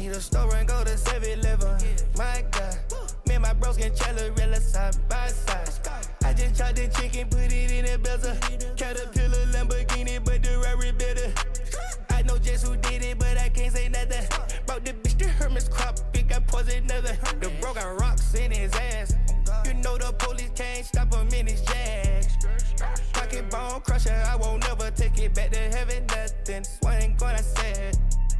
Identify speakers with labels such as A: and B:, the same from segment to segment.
A: Leave the store and go to 7-Eleven. My God, me and my bros can Chalorella side by side. I just chopped the chicken, put it in a bezel. Caterpillar Lamborghini, but the Rari better. I know just who did it, but I can't say nothing. Brought the bitch to Hermes crop, it got poison another. The bro got rocks in his ass. You know the police can't stop him in his jag. Pocket bone crusher, I won't never take it back to heaven. Nothing, swing going, I said.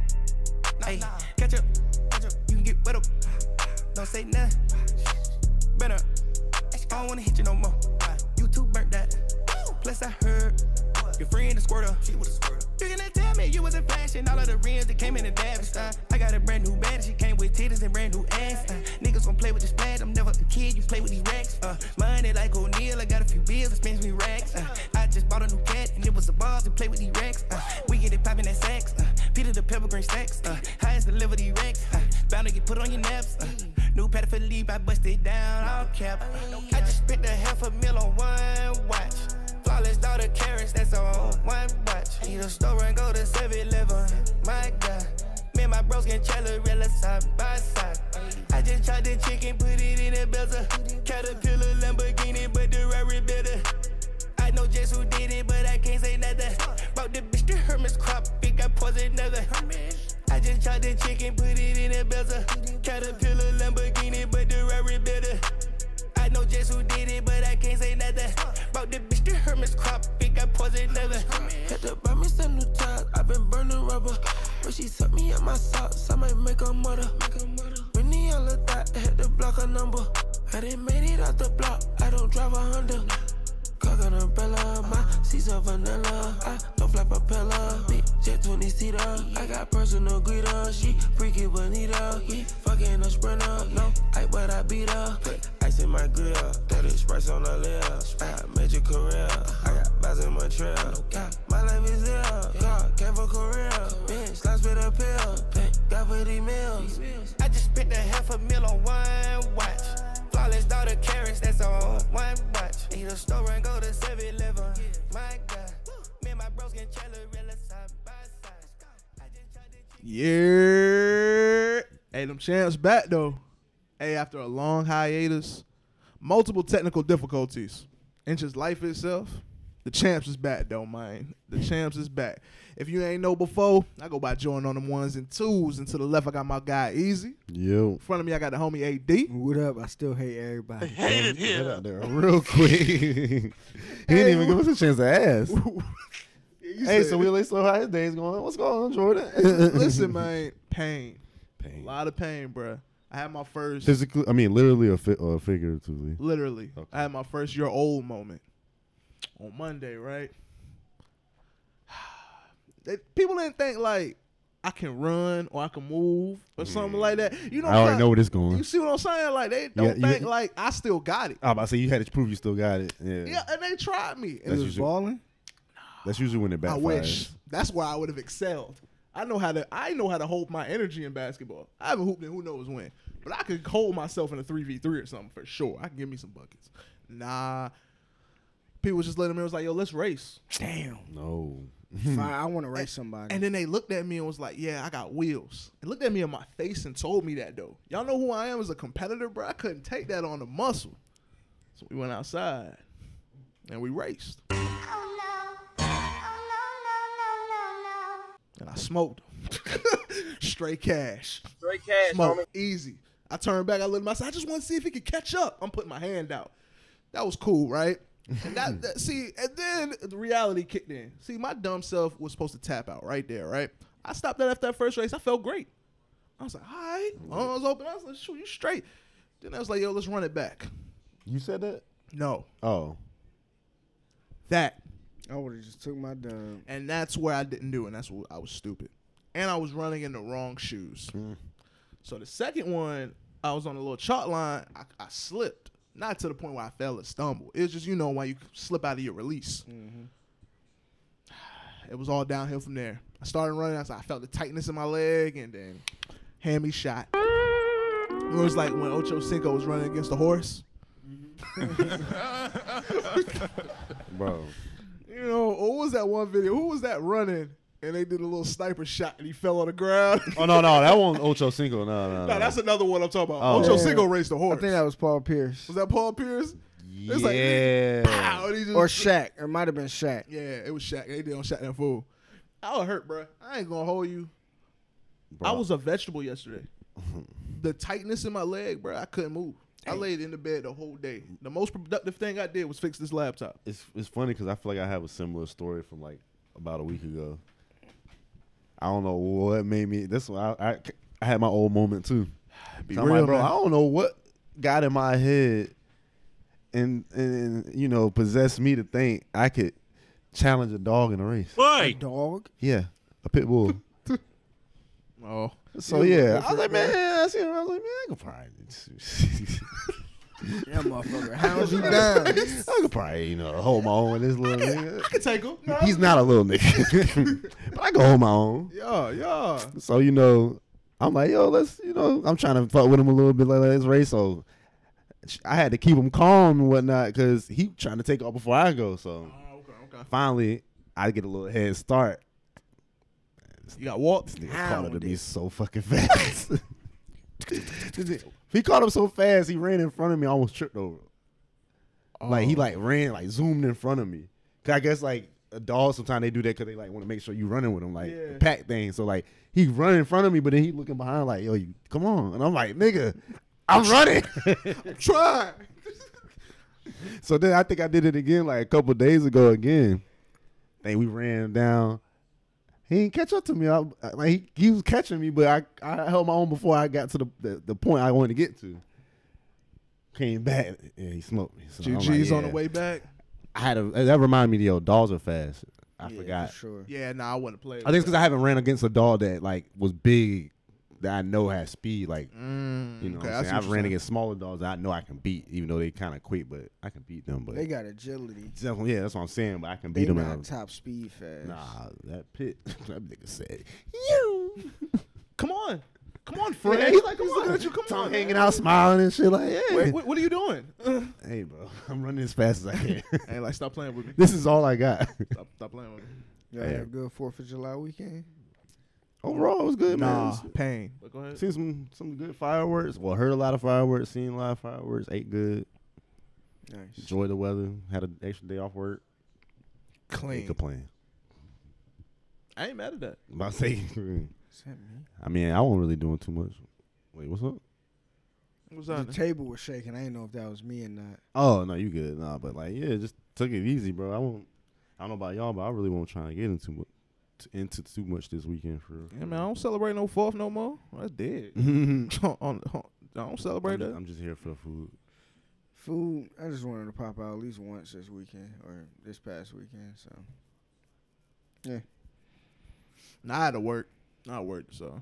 A: Hey, catch up, you can get wet up. Don't say nothing. Better, I don't wanna hit you no more. You too burnt that. Plus I heard your friend a squirter. She was a squirter. You gonna tell me you wasn't flashing all of the rims that came in the Davis. I got a brand new band, she came with titties and brand new ass. Niggas gon' play with the splash, I'm never a kid, you play with these racks. Money like O'Neal, I got a few bills, it spends me racks. I just bought a new cat and it was a boss and play with these racks. We get it poppin' at sacks. Peter the pepper green stacks. Highest deliver these racks. Bound to get put on your naps. New pattern for leave, I bust it down, all cap. I just spent $500,000 on one watch. Flawless daughter carrots, that's on one watch. Leave the store and go to 7-Eleven. My God, me and my bros can Chalorella side by side. I just chopped the chicken, put it in a bezel. Caterpillar Lamborghini, but the Rari better. I know just who did it, but I can't say nothing. Brought the bitch to Hermes crop, it got poison another. I just chopped the chicken, put it in a bezel. Caterpillar Lamborghini, but the Rari better. I know just who did it, but I can't say nothing. Brought the bitch to Hermes crop, it got poison another.
B: Had to buy me some new tires, I've been burning rubber. When she suck me in my socks, I might make a mother. When the yellow dot, I had to block a number. I didn't made it out the block, I don't drive a Honda. Cock an umbrella, my seats are vanilla. I don't fly propeller, big jet 20-seater. I got personal greeter, she freaky bonita. We fucking a sprinter, no ice but I beat her. Put ice in my grill, 30 sprites on the lip. I got major career, I got vibes in my trail. My life is ill, God came for Korea. Bitch, last with a pill, got for these meals.
A: I just spent $500,000 on one watch. Flawless daughter carrots, that's on one watch. Leave the store and go to 7-Eleven. My God, me and my bros can Chalorella side by side.
C: Yeah. Hey, them champs back though. Hey, after a long hiatus, multiple technical difficulties, and just life itself, the champs is back though, man. The champs is back. If you ain't know before, I go by Jordan on them 1s and 2s. And to the left, I got my guy Easy.
D: Yo.
C: In front of me, I got the homie AD.
E: What up? I still hate everybody.
D: Hated him. Get out there real quick. He didn't even give us a chance to ask. Hey, so how his day's going? What's going on, Jordan?
C: Listen, man, pain. A lot of pain, bruh. I had my first.
D: Physically, I mean, literally or figuratively?
C: Literally.
D: Okay.
C: I had my first year old moment on Monday, right? People didn't think like I can run or I can move or something like that. You know,
D: I already know where this going.
C: You see what I'm saying? Like they don't think like I still got it.
D: I was about to say you had to prove you still got it.
C: Yeah, and they tried me.
D: That's usually balling. That's usually when it backfires.
C: I wish. That's where I would have excelled. I know how to hold my energy in basketball. I haven't hooped in who knows when, but I could hold myself in a 3v3 or something for sure. I can give me some buckets. Nah, people just letting me. It was like, yo, let's race.
E: Damn.
D: No.
E: Fine, I want to race somebody.
C: And then they looked at me and was like, yeah, I got wheels. And looked at me in my face and told me that, though. Y'all know who I am as a competitor, bro? I couldn't take that on the muscle. So we went outside and we raced. And I smoked them. Straight cash. Smoke. Homie. Easy. I turned back. I looked at myself. I just want to see if he could catch up. I'm putting my hand out. That was cool, right? And that see, and then the reality kicked in. See, my dumb self was supposed to tap out right there, right? I stopped that after that first race. I felt great. I was like, all right. I was open. I was like, shoot, you straight. Then I was like, yo, let's run it back.
D: You said that?
C: No.
D: Oh.
C: That.
E: I would have just took my dub.
C: And that's where I didn't do it. And that's where I was stupid. And I was running in the wrong shoes. So the second one, I was on a little chalk line. I slipped. Not to the point where I fell and stumbled. It was just, you know, when you slip out of your release. Mm-hmm. It was all downhill from there. I started running. I felt the tightness in my leg, and then hand me shot. It was like when Ocho Cinco was running against a horse.
D: Bro.
C: You know, what was that one video? Who was that running? and they did a little sniper shot, and he fell on the ground.
D: Oh no, that one Ocho Cinco. No.
C: No, that's another one I'm talking about.
D: Oh.
C: Ocho
E: Yeah.
C: Cinco raced the horse.
E: I think that was Paul Pierce
C: was that Paul Pierce?
D: Yeah.
C: It's like, pow, and he just-
E: or Shaq. It might have been Shaq.
C: Yeah, it was Shaq. They did on Shaq that fool. I was hurt, bro. I ain't gonna hold you.
D: Bro.
C: I was a vegetable yesterday. The tightness in my leg, bro, I couldn't move. I laid in the bed the whole day. The most productive thing I did was fix this laptop.
D: It's funny because I feel like I have a similar story from like about a week ago. I don't know what made me. This one, I had my old moment too.
C: Be
D: So I'm
C: real,
D: like, bro.
C: man.
D: I don't know what got in my head and possessed me to think I could challenge a dog in a race.
E: A dog.
D: Yeah, a pit bull.
C: Oh,
D: So yeah, I was like, man, I seen him. I was like, man, I could probably.
E: That motherfucker hounds you down.
D: I could probably, hold my own with this little nigga.
C: I can take him. No,
D: He's not a little nigga, but I can hold my own.
C: Yeah.
D: So I'm like, yo, let's, I'm trying to fuck with him a little bit, like let's race. So I had to keep him calm and whatnot because he trying to take off before I go. So
C: Okay.
D: finally, I get a little head start.
C: You got walked.
D: Nigga caught up to me so fucking fast. He caught up so fast, he ran in front of me. I almost tripped over. Like he ran, zoomed in front of me. 'Cause I guess like a dog, sometimes they do that because they want to make sure you running with them, the pack thing. So he run in front of me, but then he looking behind like, yo, you come on. And I'm like, nigga, I'm running.
C: Try.
D: So then I think I did it again like a couple days ago again. Then we ran down. He didn't catch up to me. He was catching me, but I held my own before I got to the point I wanted to get to. Came back, and he smoked me. So I'm
C: GG's
D: like,
C: on the way back.
D: that reminded me, dogs are fast. I
E: Yeah,
D: forgot.
E: for sure.
C: Yeah, nah, I wouldn't play.
D: I think it's because I haven't ran against a dog that was big, that I know has speed.
C: okay,
D: What I'm saying?
C: what
D: I've
C: you're
D: ran
C: saying.
D: against smaller dogs that I know I can beat, even though they kind of quick, but I can beat them. But
E: They got agility.
D: definitely, yeah, that's what I'm saying. But I can beat
E: They
D: them.
E: not top speed fast.
D: Nah, that pit. That nigga said, "You."
C: Come on, Fred.
D: Yeah, he's like,
C: he's
D: come
C: looking
D: on.
C: at you. Come
D: Tom
C: on,
D: hanging out, smiling and shit. Like, hey,
C: Wait, what are you doing?
D: hey, bro, I'm running as fast as I can.
C: Hey, stop playing with me.
D: This is all I got.
C: Stop playing with me.
E: Y'all had a good 4th of July weekend?
D: Overall, it was good,
C: Nah,
D: man.
C: pain. But go ahead.
D: Seen some good fireworks. Well, heard a lot of fireworks. Seen a lot of fireworks. Ate good.
E: Nice.
D: Enjoyed the weather. Had an extra day off work. Ain't
C: Clean.
D: complain.
C: I ain't mad at that.
D: About to say,
E: Is that me?
D: I mean, I wasn't really doing too much. Wait, what's up?
C: What's
E: The
C: on?
E: table was shaking. I didn't know if that was me or not.
D: Oh no, you good? Nah, but just took it easy, bro. I don't know about y'all, but I really won't try to get into too much this weekend for real.
C: Yeah, man, I don't celebrate no 4th no more. I did.
D: I'm
C: I don't celebrate that.
D: just here for the food.
E: Food, I just wanted to pop out at least once this weekend or this past weekend. So, yeah.
C: Nah, I had to work. I worked, so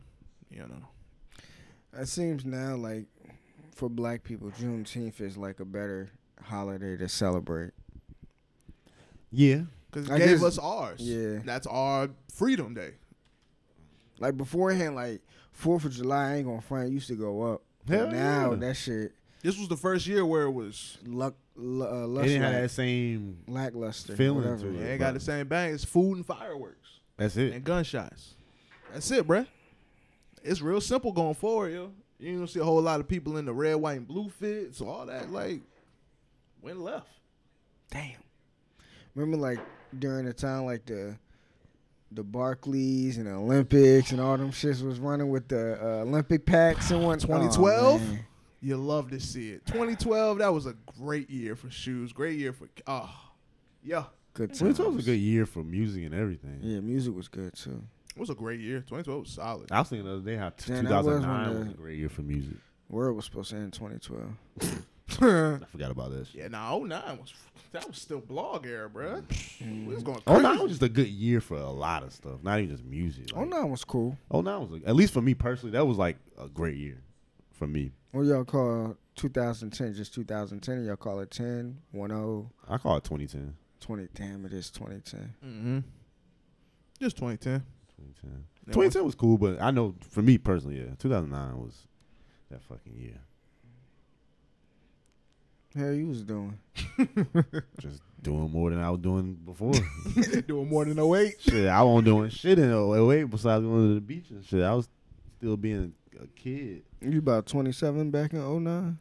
E: It seems now like for black people, Juneteenth is like a better holiday to celebrate.
D: Yeah,
C: because
E: I
C: it gave
E: guess-
C: us ours.
E: Yeah.
C: That's our Freedom Day.
E: Like beforehand, like 4th of July, I ain't gonna front, used to go up. But
D: Hell
E: now
D: yeah.
E: that shit
C: This was the first year where it was.
D: it didn't have that same.
E: lackluster
D: feeling
E: whatever.
D: to
C: It
D: it.
C: ain't got the same bang. It's food and fireworks
D: That's it.
C: and gunshots. That's it, bruh. It's real simple going forward, yo. You ain't gonna see a whole lot of people in the red, white, and blue fits. All that went left.
E: Damn. Remember, like during the time, like the Barclays and the Olympics and all them shits was running with the Olympic packs and what.
C: 2012?
E: Oh, man.
C: You love to see it. 2012, that was a great year for shoes. Great year for yeah.
E: Good times.
D: 2012 was a good year for music and everything.
E: Yeah, music was good too.
C: It was a great year. 2012 was solid.
D: I was thinking the other day how
E: Man, that was
D: 2009
E: when
D: was
E: the-
D: a great year for music.
E: World was supposed to end in 2012.
D: I forgot about that shit.
C: Yeah, nah, 09 was still blog era, bruh. We was going
D: Oh,
C: crazy.
D: 09 was just a good year for a lot of stuff, not even just music.
E: Oh, 09 was cool.
D: 09 was, at least for me personally, that was like a great year for me.
E: What y'all call 2010? Just 2010? Or y'all call it 10, 10,
D: I call it 2010.
E: 20? Damn, it is 2010.
C: Mm-hmm. Just 2010.
D: 2010.
C: Yeah,
D: 2010 was cool, but I know for me personally, yeah, 2009 was that fucking year.
E: Hell, you was doing.
D: Just doing more than I was doing before.
C: Doing more than 08.
D: Shit, I wasn't doing shit in 08 besides going to the beach and shit. I was still being a kid.
E: You about 27 back in 09?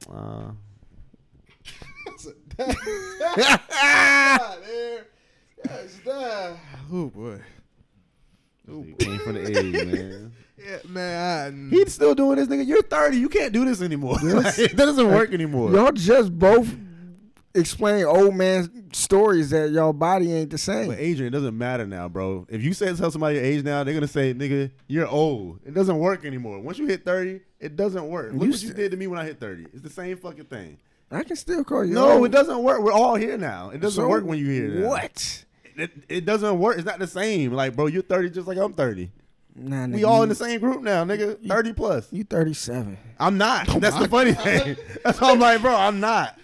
C: Oh boy.
D: He came from the age, man.
C: Yeah, man.
D: He's still doing this, nigga. You're 30. You can't do this anymore.
E: Yes.
D: That doesn't work anymore.
E: Y'all just both explain old man stories that y'all body ain't the same.
D: But Adrian, it doesn't matter now, bro. If you tell somebody your age now, they're gonna say, "Nigga, you're old." It doesn't work anymore. Once you hit 30, it doesn't work. Look what you did to me when I hit 30. It's the same fucking thing.
E: I can still call you
D: No,
E: old.
D: it doesn't work. We're all here now. It doesn't
E: So
D: work when you're here now.
E: What?
D: It doesn't work. It's not the same. Like, bro, you're 30 just like I'm 30.
E: Nah,
D: We
E: nigga,
D: all in the same group now, nigga. 30 plus.
E: You 37.
D: I'm not. That's the funny thing. That's why I'm like, bro, I'm not.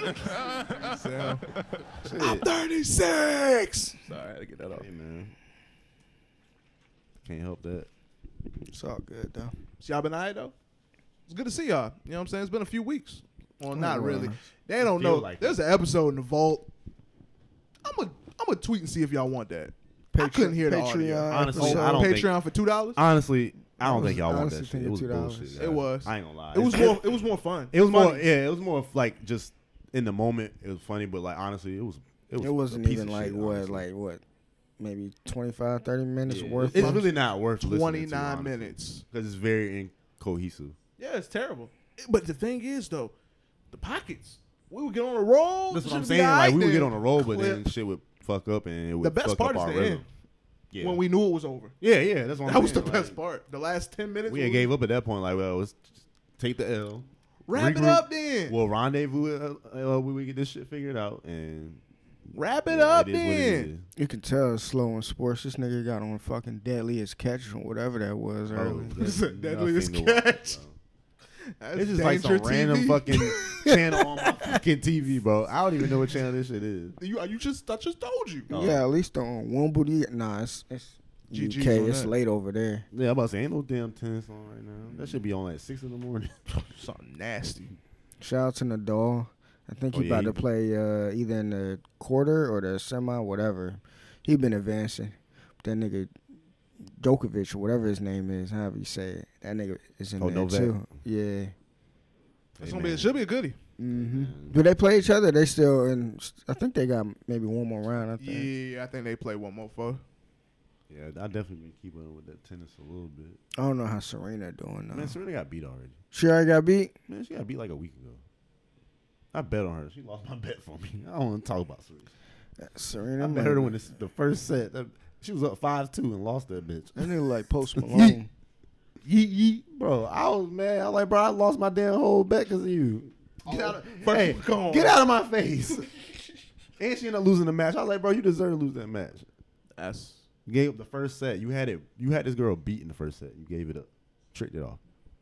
C: I'm 36.
D: Sorry, I had to get that off. Hey, man. Can't help that.
E: It's all good, though.
C: So y'all been all right, though? It's good to see y'all. You know what I'm saying? It's been a few weeks. Well, not
E: Oh,
C: really.
E: wow.
C: They don't
D: Feel
C: know.
D: like
C: There's an episode in the vault. I'm a tweet and see if y'all want that. I couldn't hear the audio.
D: Honestly,
E: episode.
D: I don't think-
C: Patreon for $2.
D: Honestly, I don't
E: I
D: think y'all want
E: honestly
D: that shit.
E: think
D: It was
E: $2.
D: bullshit.
C: It was.
D: I ain't gonna lie.
C: It was more. It was more fun.
D: It was
C: Funny.
D: more. Yeah, it was more of like just in the moment. It was funny, but like honestly, it was.
E: It wasn't
D: a piece
E: even
D: of
E: like
D: shit,
E: what,
D: honestly.
E: like what, maybe 25, 30 minutes
D: Yeah,
E: worth.
D: It's
E: of
D: really not worth listening to,
C: 29 minutes.
D: because it's very incohesive.
C: Yeah, it's terrible. But the thing is, though, the pockets. We would get on a roll.
D: That's what
C: shit
D: I'm
C: would be
D: saying. Like
C: alright
D: we would
C: then.
D: get on a roll, but then
C: Clip.
D: shit would fuck up, and it would
C: The best
D: fuck
C: part
D: up
C: is
D: our
C: the
D: rhythm.
C: end.
D: Yeah.
C: When we knew it was over.
D: Yeah, that's what I'm
C: That was the
D: saying.
C: best
D: Like,
C: part. The last 10 minutes.
D: We had gave up at that point. Like, well, let's just take the L.
C: Wrap it
D: regroup.
C: up then.
D: We'll rendezvous when we get this shit figured out, and
C: Wrap it
D: yeah,
C: up
D: it is what it
C: then.
D: is.
E: You can tell it's slow in sports. This nigga got on fucking Deadliest Catch or whatever that was
D: Oh,
E: earlier.
D: that's
C: Deadliest
D: nothing to watch,
C: Catch.
D: bro.
C: That's
D: It's just like some
C: Danger
D: random
C: TV.
D: fucking channel on my fucking TV, bro. I don't even know what channel this shit is.
C: I just told you.
D: Oh.
E: Yeah, at least on Wimbledon. Nah, it's
C: GG's
E: UK.
C: on
E: It's
C: that.
E: late over there.
D: Yeah, I'm about to say, ain't no damn tennis on right now. That should be on at 6 in the morning.
C: Something nasty.
E: Shout out to Nadal. I think
D: Oh,
E: he
D: yeah,
E: about
D: he-
E: to play either in the quarter or the semi, whatever. He been advancing. That nigga Djokovic or whatever his name is, however you say it. That nigga is in
D: Oh,
E: there
D: Novak?
E: too. Yeah.
C: It's it should be a goodie.
E: Mm-hmm. Do they play each other? They still in. I think they got maybe one more round. I think.
C: Yeah, I think they play one more for.
D: Yeah, I definitely been keeping up with that tennis a little bit.
E: I don't know how Serena doing though.
D: Man, Serena got beat already.
E: She already got beat.
D: Man, she got beat like a week ago. I bet on her. She lost my bet for me. I don't want to talk about Serena.
E: Serena.
D: I bet her to win the first set. She was up 5-2 and lost that bitch.
E: That nigga like Post Malone.
D: Yeet, yeet. Bro, I was mad. I was like, bro, I lost my damn whole bet because of you. Get out of, hey,
C: come on.
D: get out of my face. And she ended up losing the match. I was like, bro, you deserve to lose that match.
C: That's
D: You gave up the first set. You had it. You had this girl beat in the first set. You gave it up. Tricked it off.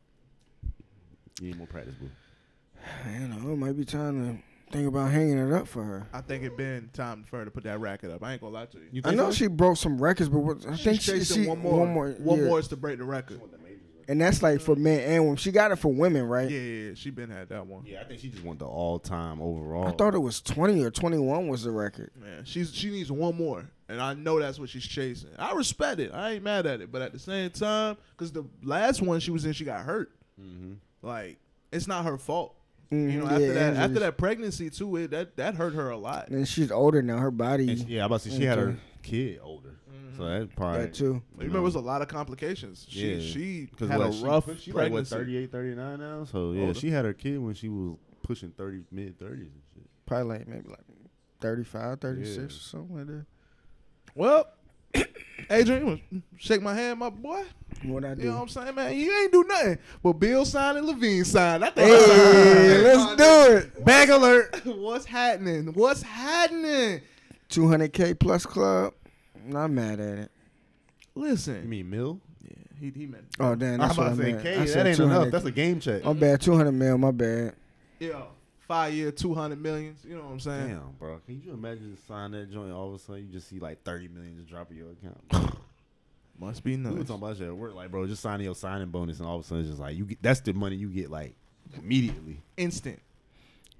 D: You need more practice, boo.
E: You know, it might be time to think about hanging it up for her.
C: I think it been time for her to put that racket up. I ain't gonna lie to you.
D: You
E: I
D: think
E: know
D: so?
E: she broke some records, but I think
C: She's
E: she
C: chasing one more. One
E: yeah.
C: more is to break the record.
E: And that's like for men and women. She got it for women, right?
C: Yeah, she been had that one.
D: Yeah, I think she just won the all-time overall.
E: I thought it was 20 or 21 was the record.
C: Man, she needs one more, and I know that's what she's chasing. I respect it. I ain't mad at it, but at the same time, because the last one she was in, she got hurt.
D: Mm-hmm.
C: Like it's not her fault.
E: Mhm,
C: You know,
E: yeah,
C: after
E: injuries.
C: that pregnancy too, that hurt her a lot.
E: And she's older now. Her body,
D: And yeah, I about to say she had her
E: Okay.
D: kid older, so that probably
E: that too.
C: You remember, it was a lot of complications. She
D: because
C: had a rough
D: she like what
C: pregnancy.
D: 38, 39 now. So yeah,
C: Older.
D: she had her kid when she was pushing 30, mid-30s and shit.
E: Probably like maybe like 35, 36
D: Yeah.
E: or something like that.
C: Well, Adrian, you wanna shake my hand, my boy.
E: What I do?
C: You know what I'm saying, man? You ain't do nothing but Bill signed and Levine signed. I think
E: Hey, let's do it.
C: Bag alert. What's happening? What's happening?
E: 200K plus club. Not mad at it.
C: Listen.
D: You mean Mill?
C: Yeah, he meant.
E: Oh damn,
D: I'm
E: that's what
D: about
E: I
D: to say
E: meant.
D: K.
E: I
D: That
E: said
D: ain't
E: 200.
D: enough. That's a game check.
E: My bad. 200 mil. My bad.
C: Yeah, 5 year, 200 million. You know what I'm saying?
D: Damn, bro. Can you imagine just sign that joint? All of a sudden, you just see like 30 million just drop in your account.
C: Must be
D: We were
C: nice.
D: talking about shit at work, like, bro, just signing your signing bonus, and all of a sudden, it's just like you get. That's the money you get like immediately.
C: Instant.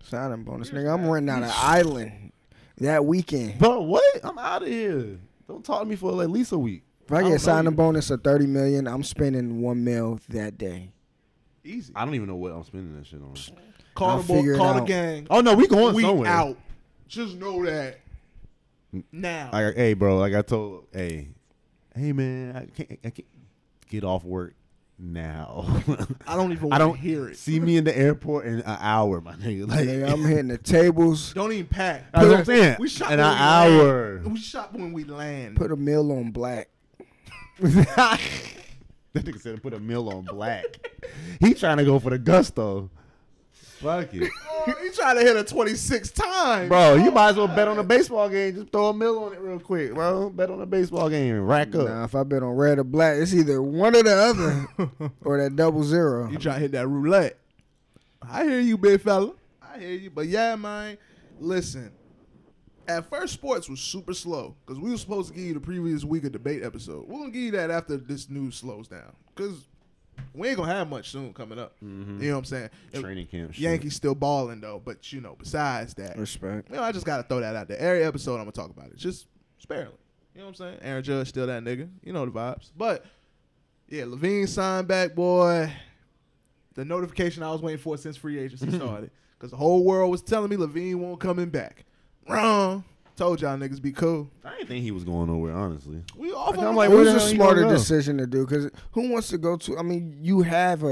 E: Signing bonus, nigga. I'm renting out an island that weekend.
D: Bro, what? I'm out of here. Don't talk to me for at least a week.
E: If I get signing bonus of $30 million, I'm spending $1 million that day.
C: Easy.
D: I don't even know what I'm spending that shit on.
C: Call
E: I'll
C: the boy,
E: figure it
C: call the
E: out.
C: gang.
D: Oh no, we going
C: We
D: somewhere.
C: out. Just know that. Now.
D: Like, hey, bro, like I told, hey man, I can't get off work now.
C: I don't even
D: I
C: want
D: don't
C: to hear it.
D: See me in the airport in an hour, my nigga. Like,
E: Nigga, I'm hitting the tables.
C: Don't even pack.
D: that's what I'm saying.
C: We shop
D: in
C: when
D: an
C: we
D: hour.
C: land. We shop when we land.
E: Put a meal on black.
D: That nigga said put a meal on black. He trying to go for the gusto. Fuck it.
C: Oh, he trying to hit a 26 times.
D: Bro, you might as well bet on a baseball game. Just throw a mill on it real quick, bro. Bet on a baseball game and rack up.
E: Nah, if I bet on red or black, it's either one or the other or that 00.
C: You trying to hit that roulette. I hear you, big fella. I hear you. But yeah, man, listen. At first, sports was super slow because we were supposed to give you the previous week of debate episode. We're going to give you that after this news slows down because we ain't going to have much soon coming up.
D: Mm-hmm.
C: You know what I'm saying?
D: Training camp shit.
C: Yankees still balling, though. But, you know, besides that,
E: Respect.
C: I just got to throw that out there. Every episode, I'm going to talk about it. Just sparingly. You know what I'm saying? Aaron Judge still that nigga. You know the vibes. But, yeah, Levine signed back, boy. The notification I was waiting for since free agency started. Because the whole world was telling me Levine won't coming back. Wrong. Told y'all niggas be cool.
D: I didn't think he was going nowhere, honestly.
C: We off
D: I'm
C: on
D: like,
E: It
D: where
E: was
D: the
E: a
D: hell you
E: smarter
D: gonna go?
E: decision to do because who wants to go to? I mean, you have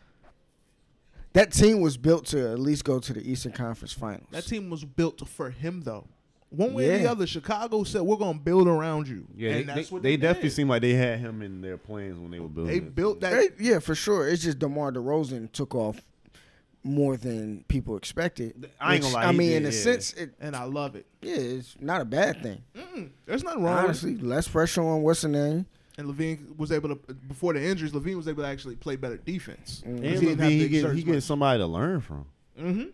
E: that team was built to at least go to the Eastern Conference Finals.
C: That team was built for him, though. One way or the
E: Yeah.
C: other, Chicago said, we're going to build around you.
D: Yeah,
C: and that's what
D: they
C: did.
D: definitely seemed like they had him in their plans when they were building
C: They
D: it.
C: built that.
E: Yeah, for sure. It's just DeMar DeRozan took off more than people expected.
D: I ain't gonna lie,
E: I
D: he
E: mean,
D: did,
E: in a
D: yeah.
E: sense,
C: And I love it.
E: it's not a bad thing.
C: There's nothing wrong with it.
E: Honestly, less pressure on what's the name.
C: And Levine was able to, before the injuries, Levine was able to actually play better defense.
E: Mm.
C: 'Cause
D: And
C: he didn't have to
D: Levine,
C: exert
D: he
C: as
D: getting
C: much.
D: somebody to learn from.
C: Mm-hmm.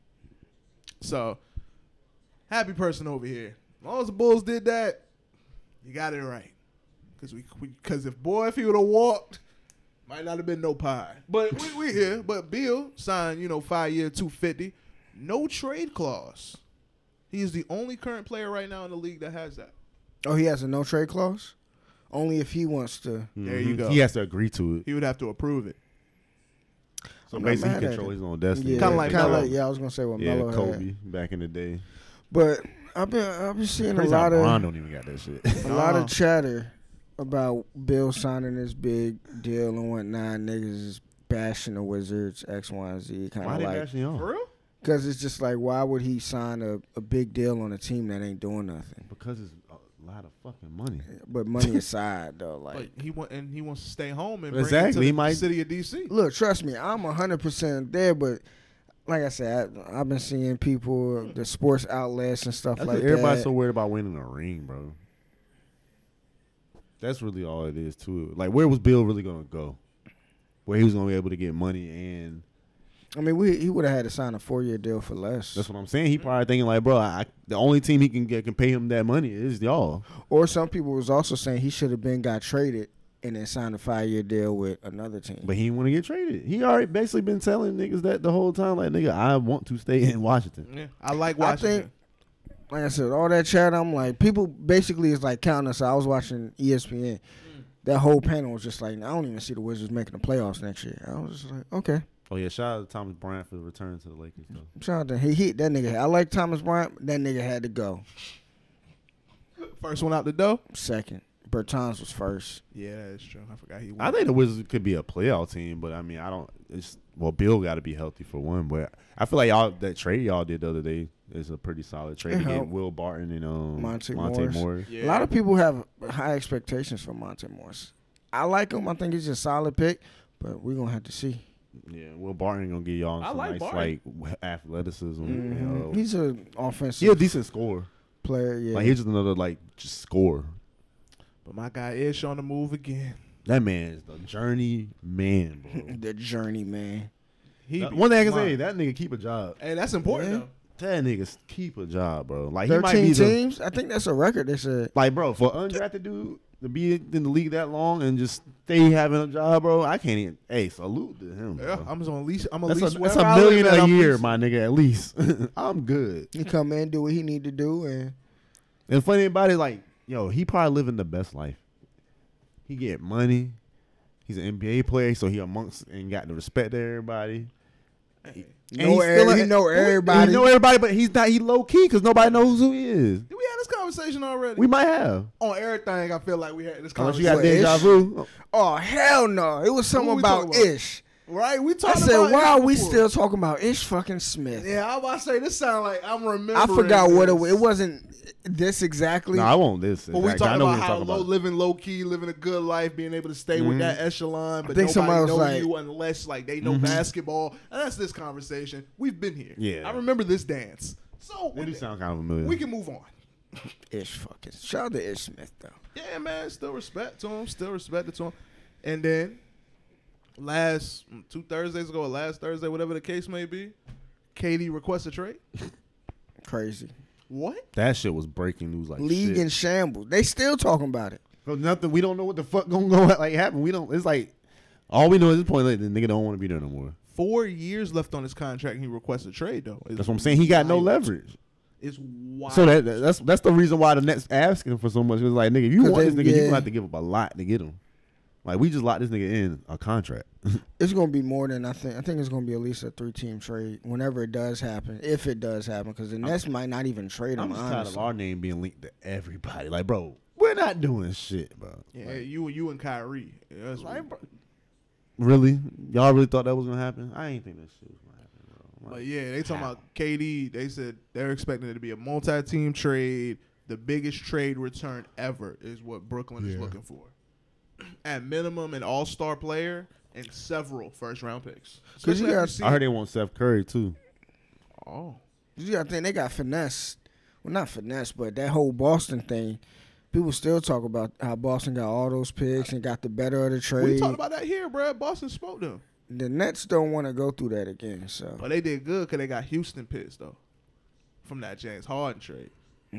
C: So, happy person over here. As long as the Bulls did that, you got it right. Because if he would have walked, might not have been no pie. But we here. But Bill signed, 5-year, $250, no trade clause. He is the only current player right now in the league that has that.
E: Oh, he has a no trade clause? Only if he wants to.
C: There you go.
D: He has to agree to it.
C: He would have to approve it.
D: So
E: I'm not
D: basically,
E: mad
D: he
E: at
D: control
E: it.
D: his own destiny.
C: Kinda like Melo.
E: yeah, I was gonna say what
D: Yeah,
E: Melo
D: Kobe
E: had.
D: back in the day.
E: But I've been seeing a
D: Crazy how
E: lot
D: Bron
E: of
D: don't even got that shit.
E: a lot of chatter about Bill signing this big deal and whatnot. Niggas is bashing the Wizards, X, Y, and Z, kind
D: Why
E: of
D: they
E: like
D: bashing y'all?
C: For real?
E: because it's just like why would he sign a big deal on a team that ain't doing nothing?
D: Because it's a lot of fucking money.
E: But money aside, though,
C: But
E: like
C: he wants to stay home and
D: Exactly,
C: bring it
D: he
C: to the
D: might-
C: city of D.C.
E: look, trust me, I'm 100% there, but. Like I said, I've been seeing people, the sports outlets and stuff like
D: Everybody's
E: that.
D: so worried about winning a ring, bro. That's really all it is to it. Like, where was Bill really gonna go? Where he was gonna be able to get money, and
E: I mean, he would have had to sign a 4-year deal for less.
D: that's what I'm saying. He probably thinking like, bro, the only team he can get can pay him that money is y'all.
E: Or some people was also saying he should have got traded and then signed a 5-year deal with another team.
D: But he didn't want to get traded. He already basically been telling niggas that the whole time, like, nigga, I want to stay in Washington.
C: Yeah, I like
E: I
C: Washington.
E: think, like I said, all that chat, I'm like, people basically is like counting us. I was watching ESPN. That whole panel was just like, I don't even see the Wizards making the playoffs next year. I was just like, okay.
D: Oh yeah, shout out to Thomas Bryant for the return to the Lakers though.
E: Shout out to he hit that nigga. I like Thomas Bryant. But that nigga had to go.
C: First one out the door.
E: Second. Bertans was first.
C: Yeah, that's true. I forgot he.
D: I think the Wizards could be a playoff team, but I mean, I don't. Bill got to be healthy for one, but I feel like that trade y'all did the other day is a pretty solid trade
E: It
D: to get
E: helped.
D: Will Barton and
E: Monte
D: Morris.
E: Morris.
C: Yeah.
E: A lot of people have high expectations for Monte Morris. I like him. I think he's a solid pick, but we're going to have to see.
D: Yeah, Will Barton gonna give y'all
C: I
D: some
C: like
D: nice
C: Barton.
D: like athleticism.
E: Mhm. He's an offensive
D: He a decent scorer.
E: player. Yeah.
D: Like he's just another just scorer.
C: But my guy Ish on the move again.
D: That man is the journey man, bro.
E: the journey, man.
C: He be
D: One thing I can
C: flying.
D: say, that nigga keep a job.
C: Hey, that's important
E: Yeah.
C: though.
D: That nigga keep a job, bro. Like he might
E: 13
D: be the
E: teams. I think that's a record. They said.
D: like, bro, for undrafted dude. to be in the league that long and just stay having a job, bro. I can't even. Hey, salute to him.
C: Yeah,
D: Bro.
C: I'm just on lease. I'm a
D: That's
C: lease.
D: a
C: wherever I
D: million
C: live at,
D: a
C: I'm
D: year,
C: leasing.
D: my nigga. At least I'm good.
E: He come in, do what he need to do, and
D: And funny about it, like, yo, he probably living the best life. He get money. He's an NBA player, so he amongst and got the respect of everybody. And
E: know
D: he's still
E: he know everybody.
D: He know everybody, but he's not. He low key because nobody knows who he is.
C: Did we have this conversation already?
D: We might have,
C: On everything, I feel like we had this
D: unless you
C: conversation.
D: got
E: Ish?
D: deja vu.
E: oh hell no, it was something
C: Who we
E: about
C: talking about?
E: Ish.
C: Right? We
E: I
C: talked
E: said,
C: about
E: why are
C: Ish
E: we
C: before.
E: still talking about Ish fucking Smith?
C: Yeah, I was about to say this sound like I'm remembering.
E: I forgot what it
C: this.
E: was. It wasn't this exactly.
D: No, I won't this.
C: But we
D: Exactly. I
C: talking
D: know
C: about
D: what you're
C: how
D: talking
C: low,
D: about.
C: living low key, living a good life, being able to stay with that echelon, but
E: think somebody
C: nobody
E: was
C: know
E: like-
C: you unless like they know basketball. And that's this conversation. We've been here.
D: Yeah.
C: I remember this dance. So
D: They do sound kind of familiar.
C: we can move on.
E: Ish fucking. Shout out to Ish Smith though.
C: Yeah, man. Still respect to him. Still respect it to him. And then last 2 Thursdays ago, or last Thursday, whatever the case may be, KD requested trade.
E: Crazy.
C: What?
D: That shit was breaking news. Like
E: League
D: shit.
E: in shambles. They still talking about it.
D: Cause nothing. We don't know what the fuck gonna go like happen. We don't. It's like all we know at this point, like, the nigga don't want to be there no more.
C: 4 years left on his contract, and he requested trade though. It's
D: That's what I'm saying. He got no
C: wild.
D: leverage.
C: It's wild.
D: So that's the reason why the Nets asking for so much. It was like, nigga, if you
E: 'Cause
D: want
E: they-
D: this nigga, you
E: yeah.
D: gonna have to give up a lot to get him. Like we just locked this nigga in a contract.
E: It's gonna be more than I think. I think it's gonna be at least a 3-team trade whenever it does happen. If it does happen, because the Nets might not even trade
D: I'm
E: him.
D: just tired of
E: Honestly,
D: our name being linked to everybody. Like, bro, we're not doing shit, bro.
C: Yeah, you and Kyrie. Yeah, that's
D: Like,
C: weird.
D: bro, really? Y'all really thought that was gonna happen? I ain't think that shit was gonna happen, bro.
C: But yeah, they talking about KD. They said they're expecting it to be a multi-team trade. The biggest trade return ever is what Brooklyn is looking for. At minimum, an all-star player and several first-round picks.
E: 'Cause you
C: Especially
E: got-
C: after
D: I heard they want Steph Curry too.
C: Oh,
E: you gotta think they got finesse. Well, not finesse, but that whole Boston thing. People still talk about how Boston got all those picks and got the better of the
C: we
E: trade.
C: talked about that here, bro. Boston spoke them,
E: The Nets don't want to go through that again. So
C: but they did good because they got Houston picks though from that James Harden trade.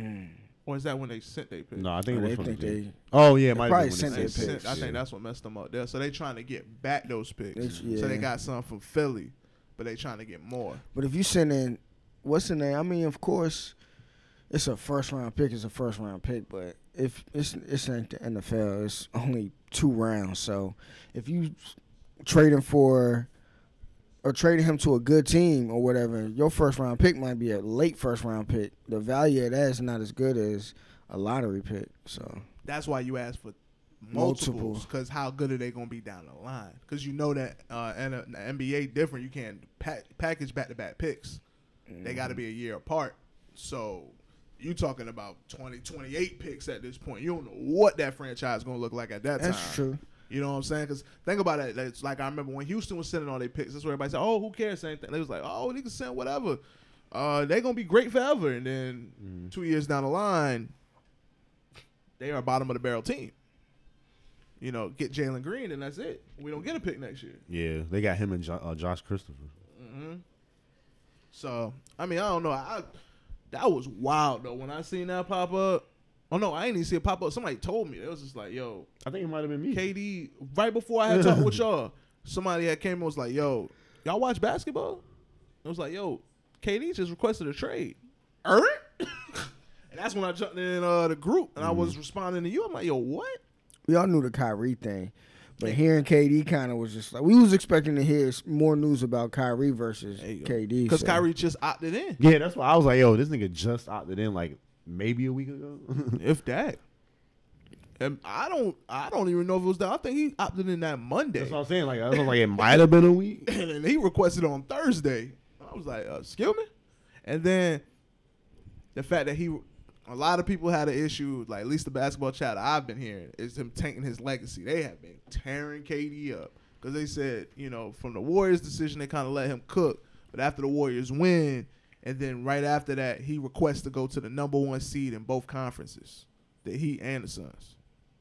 C: Or is that when they sent their picks?
D: No, I think it
E: they
D: was from
E: think
D: the
E: they.
D: Oh yeah, it
E: they
D: might
E: probably
D: have been when
E: sent
D: they
E: their
D: sent
E: picks.
C: I think
D: yeah.
C: that's what messed them up there. So they trying to get back those picks.
E: They-
C: So they
E: yeah.
C: got some from Philly, but they trying to get more.
E: But if you send in, what's the name? I mean, of course, it's a first round pick. It's a first round pick, but if it's ain't the NFL, it's only 2 rounds. So if you trading for or trading him to a good team or whatever, your first round pick might be a late first round pick. The value of that is not as good as a lottery pick. So
C: That's why you ask for
E: Multiples.
C: multiples, because how good are they going to be down the line? Because you know that in the NBA different. You can't package back-to-back picks. They got to be a year apart. So you talking about 20, 28 picks at this point. You don't know what that franchise is going to look like at that time.
E: that's true.
C: You know what I'm saying? Because think about it. It's like I remember when Houston was sending all their picks. That's where everybody said, "Oh, who cares?" Same thing. They was like, "Oh, they can send whatever. They're gonna be great forever." And then 2 years down the line, they are a bottom of the barrel team. You know, get Jalen Green, and that's it. We don't get a pick next year.
D: Yeah, they got him and Josh Christopher.
C: So I mean, I don't know. That was wild though when I seen that pop up. Oh no, I ain't even see it pop up. Somebody told me. It was just like, "Yo,
D: I think it might have been me.
C: KD." Right before I had talked with y'all, somebody that came and was like, "Yo, y'all watch basketball?" I was like, "Yo, KD just requested a trade." And that's when I jumped in the group and I was responding to you. I'm like, "Yo, what?"
E: We all knew the Kyrie thing, but hearing KD kind of was just like we was expecting to hear more news about Kyrie versus KD
C: Because
E: so.
C: Kyrie just opted in.
D: Yeah, that's why I was like, yo, this nigga just opted in like maybe a week ago.
C: If that. And I don't even know if it was that. I think he opted in that Monday.
D: That's what I'm saying. Like I was like, it might have been a week.
C: And then he requested on Thursday. I was like, excuse me? And then the fact that a lot of people had an issue, like at least the basketball chat I've been hearing, is him tainting his legacy. They have been tearing KD up because they said, you know, from the Warriors' decision, they kind of let him cook. But after the Warriors win, and then right after that, he requests to go to the number 1 seed in both conferences, the Heat and the Suns.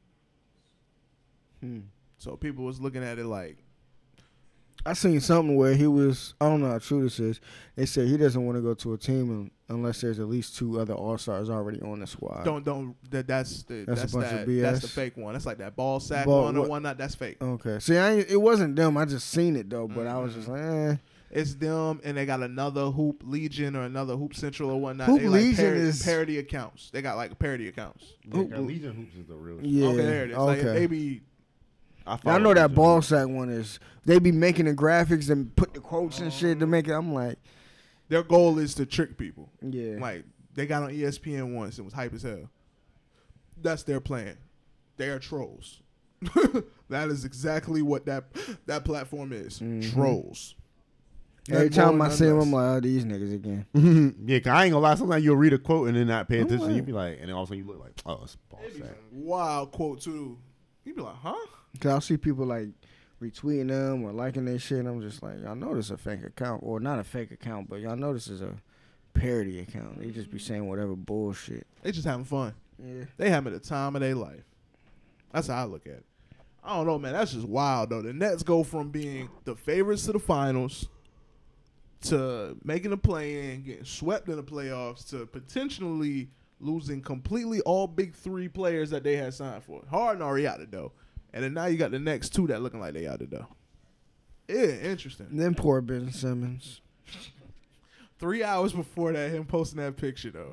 C: So people was looking at it like,
E: I seen something where he was, I don't know how true this is. They said he doesn't want to go to a team unless there's at least 2 other All-Stars already on the squad.
C: That's
E: a bunch of
C: That's
E: BS.
C: the fake one. That's like that ball sack
E: Ball-
C: one or
E: what-
C: whatnot. That's fake.
E: Okay. See, it wasn't them. I just seen it though, but I was just like,
C: It's them, and they got another Hoop Legion or another Hoop Central or whatnot.
E: Hoop
C: they like
E: Legion is-
C: parody accounts. They got like parody accounts.
D: Yeah, Legion Hoops is the real.
E: yeah.
C: Okay, there it is. Like,
E: Okay.
C: they be
E: I know that ball sack one is. They be making the graphics and put the quotes and shit to make it. I'm like,
C: their goal is to trick people.
E: yeah.
C: Like they got on ESPN once. It was hype as hell. That's their plan. They are trolls. That is exactly what that platform is.
E: Mhm.
C: Trolls.
E: Every
C: Nothing more,
E: time I
C: nothing
E: see them,
C: less.
E: I'm like, oh, these niggas again.
D: Yeah, 'cause I ain't gonna lie. Sometimes you'll read a quote and then not pay
E: I'm
D: attention.
E: like-
D: You be like, and then also you look like, oh, it's ball
C: They be
D: sack.
C: some wild quote too. You be like, huh?
E: Cause I'll see people like retweeting them or liking their shit. And I'm just like, y'all know this is a fake account, or not a fake account, but y'all know this is a parody account. They just be saying whatever bullshit.
C: They just having fun.
E: Yeah.
C: They having the time of their life. That's how I look at it. I don't know, man. That's just wild, though. The Nets go from being the favorites to the finals to making a play-in, getting swept in the playoffs, to potentially losing completely all big 3 players that they had signed for. Harden already out the door. And then now you got the next 2 that looking like they out the door. Yeah, interesting.
E: And then poor Ben Simmons.
C: 3 hours before that, him posting that picture, though.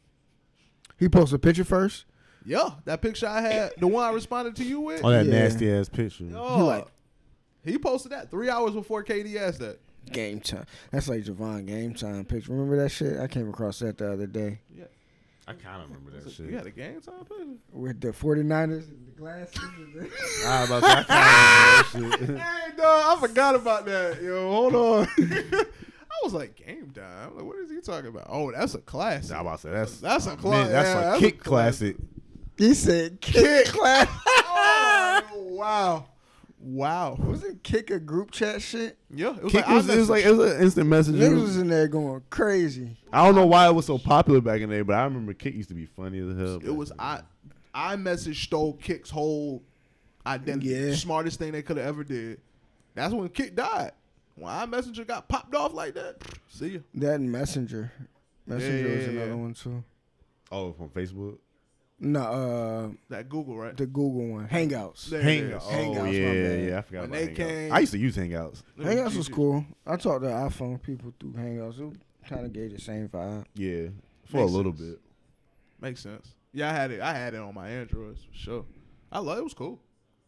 E: He posted a picture first.
C: Yeah, that picture I had, the one I responded to you with.
D: Oh, that
E: Yeah.
D: nasty ass picture.
C: Yo, he posted that 3 hours before KD asked that.
E: Game time. That's like Javon game time picture. Remember that shit? I came across that the other day
C: Yeah,
D: I kind of remember that shit.
C: you got a game time picture.
E: with the 49ers and the glasses.
D: I was about to say, I kind of remember that shit.
C: Hey, dog, I forgot about that. Yo, hold on. I was like, game time. Like, what is he talking about? Oh, that's a classic.
D: I was about to say,
C: That's a
D: man,
C: classic.
D: that's
C: Yeah,
D: a
C: that's
D: kick
C: a classic.
D: classic.
E: He said kick class.
C: Oh, wow. Wow.
E: Was it kick a group chat shit?
C: Yeah, it was
D: Kick
C: like,
D: was, it was like it was an instant messenger.
E: Niggas was in there going crazy.
D: I don't know why it was so popular back in the day, but I remember Kick used to be funny as hell.
C: it was I message stole Kick's whole identity.
E: Yeah.
C: Smartest thing they could have ever did. That's when Kick died. When iMessenger got popped off like that, see ya.
E: That and Messenger. Messenger was
C: Yeah.
E: another one too.
D: Oh, from Facebook.
E: No,
C: That Google, right?
E: the Google one. Hangouts.
C: There it is.
D: Hangouts. Oh
E: Hangouts, my
D: yeah,
E: bad.
D: yeah. I forgot
C: When
D: about
C: they
D: Hangouts.
C: came-
D: I used to use Hangouts.
E: Hangouts was cool. I talked to iPhone people through Hangouts. It kind of gave the same vibe.
D: Yeah, for
C: Makes
D: a little
C: sense.
D: bit.
C: Makes sense. Yeah, I had it on my Androids for sure. I love it. Was cool.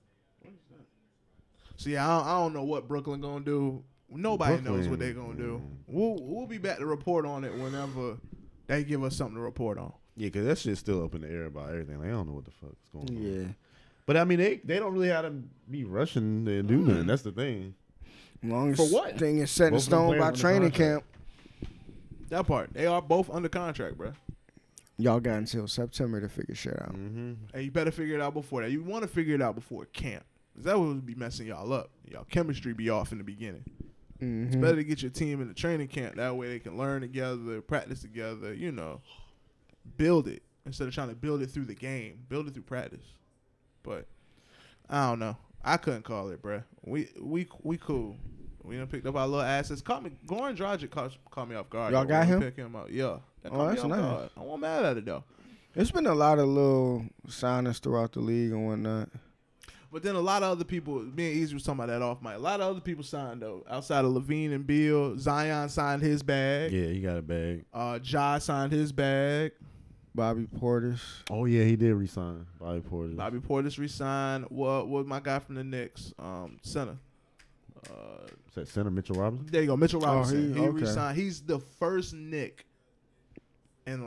C: See, I don't know what Brooklyn gonna do. Nobody knows what they gonna do. We'll be back to report on it whenever they give us something to report on.
D: Yeah, because that shit's still up in the air about everything. Like, I don't know what the fuck's going on.
E: Yeah.
D: But I mean, they don't really have to be rushing to do nothing. That's the thing.
E: As long as
C: For what?
E: thing is set in
D: Both of them
E: stone
D: players
E: by
D: under
E: training
D: contract.
E: camp.
C: That part. They are both under contract, bro.
E: Y'all got until September to figure shit out.
D: Mm-hmm.
C: Hey, you better figure it out before that. You want to figure it out before camp. 'Cause that would be messing y'all up. Y'all chemistry be off in the beginning. It's
E: Mhm.
C: better to get your team in the training camp. That way they can learn together, practice together, build it. Instead of trying to build it through the game. Build it through practice. But I don't know. I couldn't call it, bruh. We cool. We done picked up our little assets. Goran Dragic caught me off guard.
E: Y'all
C: though.
E: got
C: We
E: him?
C: Pick him up. Yeah. That
E: Oh,
C: caught me
E: that's
C: off
E: nice.
C: guard. I wasn't mad at it, though.
E: There's been a lot of little signings throughout the league and whatnot.
C: But then a lot of other people, me and Easy was talking about that off mic. A lot of other people signed, though. Outside of Levine and Beal, Zion signed his bag.
D: Yeah, he got a bag.
C: Ja signed his bag.
E: Bobby Portis.
D: Oh yeah, he did resign Bobby Portis.
C: Bobby Portis resigned. What was my guy from the Knicks? Center.
D: Is that center Mitchell Robinson?
C: There you go, Mitchell Robinson.
E: he-
C: He
E: okay.
C: resigned. He's the first Knick in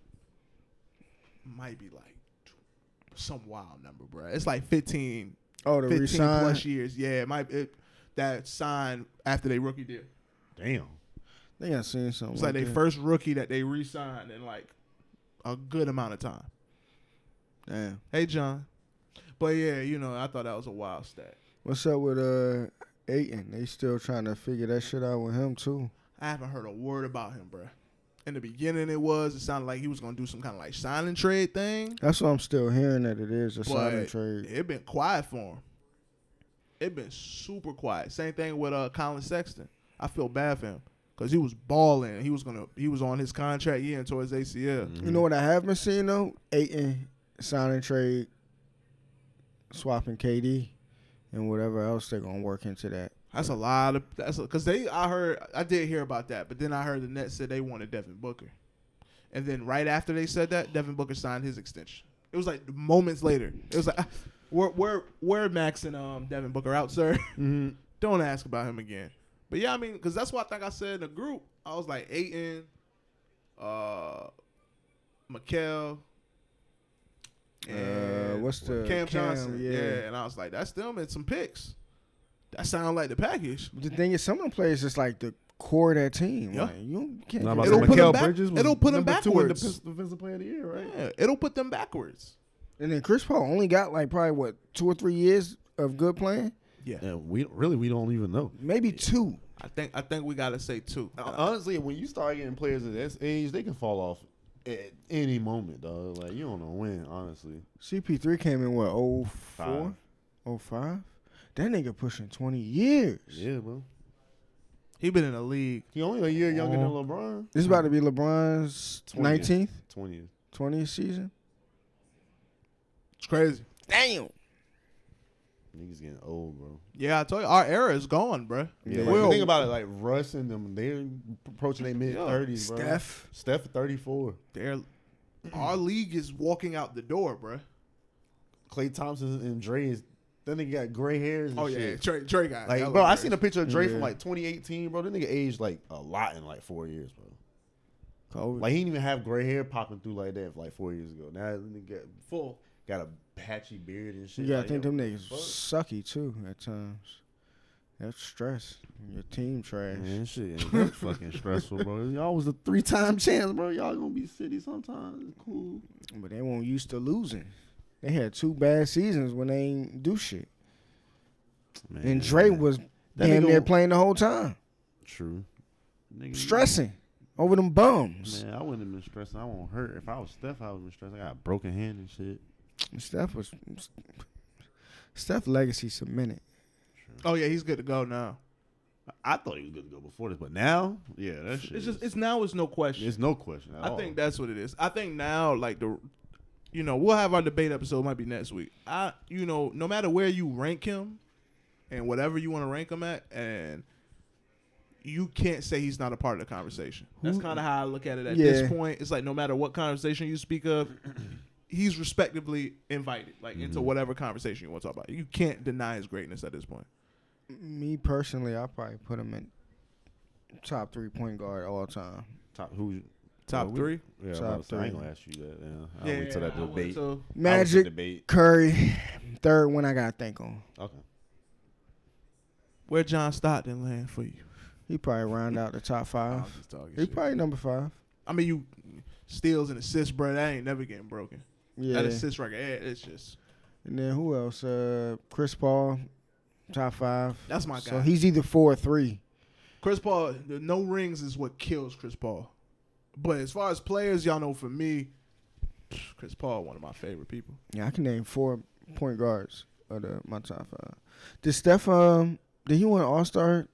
C: might be some wild number, bro. It's like 15
E: Oh, the
C: 15
E: resign.
C: plus years. Yeah, that signed after they rookie deal.
D: Damn.
E: I think I seen something.
C: It's like their
E: that.
C: first rookie that they re-signed in a good amount of time.
E: Damn.
C: Hey, John. But yeah, I thought that was a wild stat.
E: What's up with Ayton? They still trying to figure that shit out with him too.
C: I haven't heard a word about him, bruh. In the beginning, it sounded like he was going to do some kind of sign and trade thing.
E: That's what I'm still hearing that it is a sign and
C: But
E: trade.
C: it been quiet for him. It been super quiet. Same thing with Colin Sexton. I feel bad for him because he was balling. He was on his contract year and towards ACL.
E: You know what I have been seeing though? Ayton signing trade, swapping KD, and whatever else they're gonna work into that.
C: That's a lot of because I did hear about that, but then I heard the Nets said they wanted Devin Booker, and then right after they said that, Devin Booker signed his extension. It was like moments later. It was like, we're Max and Devin Booker out, sir.
D: Mm-hmm.
C: Don't ask about him again. But yeah, I mean, because that's what I think I said in the group. I was like Ayton, Mikal, and
E: What's the
C: Cam Johnson?
E: Yeah.
C: Yeah, and I was like, that's them and some picks. That sound like the package.
E: The thing is, some of the players just like the core of that team.
C: Yeah.
E: Like, you can't.
D: Now,
E: get
C: It'll
E: rid
C: put
E: of
C: them
D: Mikal
C: back-
D: Bridges was
C: it'll put them
D: number 2 in the
C: backwards.
D: defensive player of the year, right?
C: Yeah, it'll put them backwards.
E: And then Chris Paul only got like probably 2 or 3 years of good playing.
C: Yeah,
D: And we don't even know.
E: Maybe 2.
C: I think we gotta say 2.
D: Honestly, when you start getting players at this age, they can fall off at any moment, dog. Like, you don't know when, honestly.
E: CP3 came in what 04, 05. That nigga pushing 20 years.
D: Yeah, bro.
C: He been in the league.
D: He only a year younger than LeBron.
E: This is about to be LeBron's
D: 20th.
E: 19th,
D: 20th.
E: 20th season.
C: It's crazy.
E: Damn.
D: Niggas getting old, bro.
C: Yeah, I told you our era is gone, bro.
D: Yeah,
E: Yeah.
D: like,
C: Will-
D: think about it, like Russ and them, they're approaching their mid-30s, bro. Steph 34.
C: Our league is walking out the door, bro.
D: Klay Thompson and Dre that nigga got gray hairs and
C: Oh yeah,
D: shit.
C: Trey got
D: Like,
C: hella
D: bro, I
C: hairs.
D: seen a picture of Dre
E: Yeah.
D: from like 2018, bro. That nigga aged like a lot in like 4 years, bro.
E: COVID.
D: Like, he didn't even have gray hair popping through like that like 4 years ago. Now that nigga
C: full.
D: got a patchy beard and shit.
E: You gotta
D: like,
E: think
D: yo,
E: them niggas
D: fuck.
E: sucky too at times. That's stress. Your team trash.
D: Man, shit ain't that fucking stressful, bro. Y'all was a 3-time champs, bro. Y'all gonna be city sometimes. It's cool.
E: But they weren't used to losing. They had 2 bad seasons when they ain't do shit.
D: Man,
E: And Dre was
D: That
E: damn
D: nigga-
E: near playing the whole time.
D: True. Nigga,
E: Stressing over them bums.
D: Man, I wouldn't have been stressing. I won't hurt. If I was Steph, I would have been stressing. I got a broken hand and shit.
E: Steph legacy cemented.
C: Oh yeah, he's good to go now.
D: I thought he was good to go before this, but now, yeah, that shit.
C: It's just it's now it's no question.
D: There's no question at all.
C: I think that's what it is. I think now like we'll have our debate episode might be next week. No matter where you rank him and whatever you want to rank him at, and you can't say he's not a part of the conversation. That's kind of how I look at it at
E: Yeah.
C: this point. It's like no matter what conversation you speak of, he's respectively invited into whatever conversation you want to talk about. You can't deny his greatness at this point.
E: Me personally, I'll probably put him in top 3 point guard all time.
D: top who?
C: Top 3?
D: Yeah,
E: Top
D: I ain't
E: 3.
D: gonna ask you that. I'll wait till that
C: I would
D: debate.
C: too.
E: Magic,
D: Debate.
E: Curry, third one I gotta think on.
D: Okay.
C: Where John Stockton land for you?
E: He probably round out the top
C: I'm
E: 5.
C: just talking
E: He
C: shit.
E: probably number 5.
C: I mean, you steals and assists, bro. That ain't never getting broken.
E: Yeah.
C: That assist record, it's just
E: And then who else? Chris Paul, top 5.
C: that's my guy.
E: So he's either 4 or 3.
C: Chris Paul. The no rings is what kills Chris Paul. But as far as players, y'all know, for me, Chris Paul, one of my favorite people.
E: Yeah, I can name 4 point guards of my top 5. Did Steph? Did he win All-Star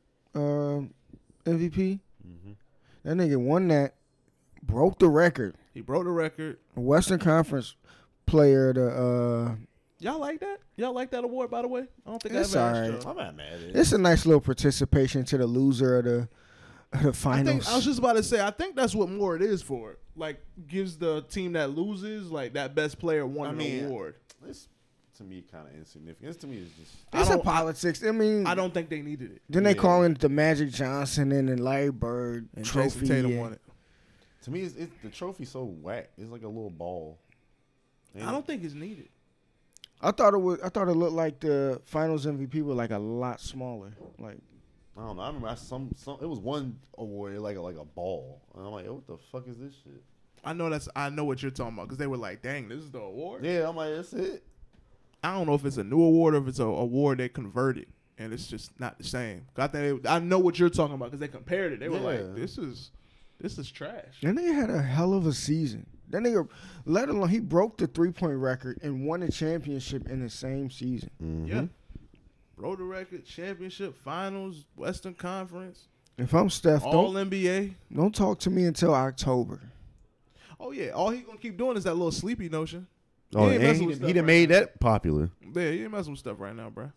E: MVP?
D: Mm-hmm.
E: That nigga won that. Broke the record.
C: He broke the record.
E: Western Conference Player of the.
C: Y'all like that? Y'all like that award, by the way? I don't think
E: It's
C: I ever
E: alright.
C: asked y'all.
D: I'm not mad at it.
E: It's a nice little participation to the loser of the
C: I
E: finals.
C: was just about to say, I think that's what more it is for. Like, gives the team that loses, like, that best player won an award.
D: It's, to me, kind of insignificant. It's, to me, it's just.
E: It's
C: I
E: a
C: don't-
E: politics. I mean,
C: I don't think they needed it.
E: Then they
D: Yeah.
E: call in the Magic Johnson and the Larry Bird
C: And
E: trophy.
C: Jason Tatum
E: and-
C: won it.
D: To me, it's the trophy's so whack. It's like a little ball.
C: I don't think it's needed.
E: I thought it looked like the Finals MVP were like a lot smaller. Like
D: I don't know. I remember some. It was one award like a ball, and I'm like, what the fuck is this shit?
C: I know what you're talking about because they were like, "Dang, this is the award."
D: Yeah, I'm like, that's it.
C: I don't know if it's a new award or if it's a award they converted, and it's just not the same. I know what you're talking about because they compared it. They were like,
D: Yeah.
C: "This is trash."
E: that nigga had a hell of a season. That nigga, let alone he broke the 3-point record and won a championship in the same season.
C: Yeah, broke the record, championship, finals, Western Conference.
E: If I'm Steph,
C: All NBA.
E: don't talk to me until October.
C: Oh yeah, all he gonna keep doing is that little sleepy notion.
D: Oh,
C: ain't
D: and
C: messing
D: he
C: with
D: done,
C: stuff
D: he done
C: right
D: made
C: now.
D: that popular.
C: Yeah, he ain't messing with stuff right now, bro.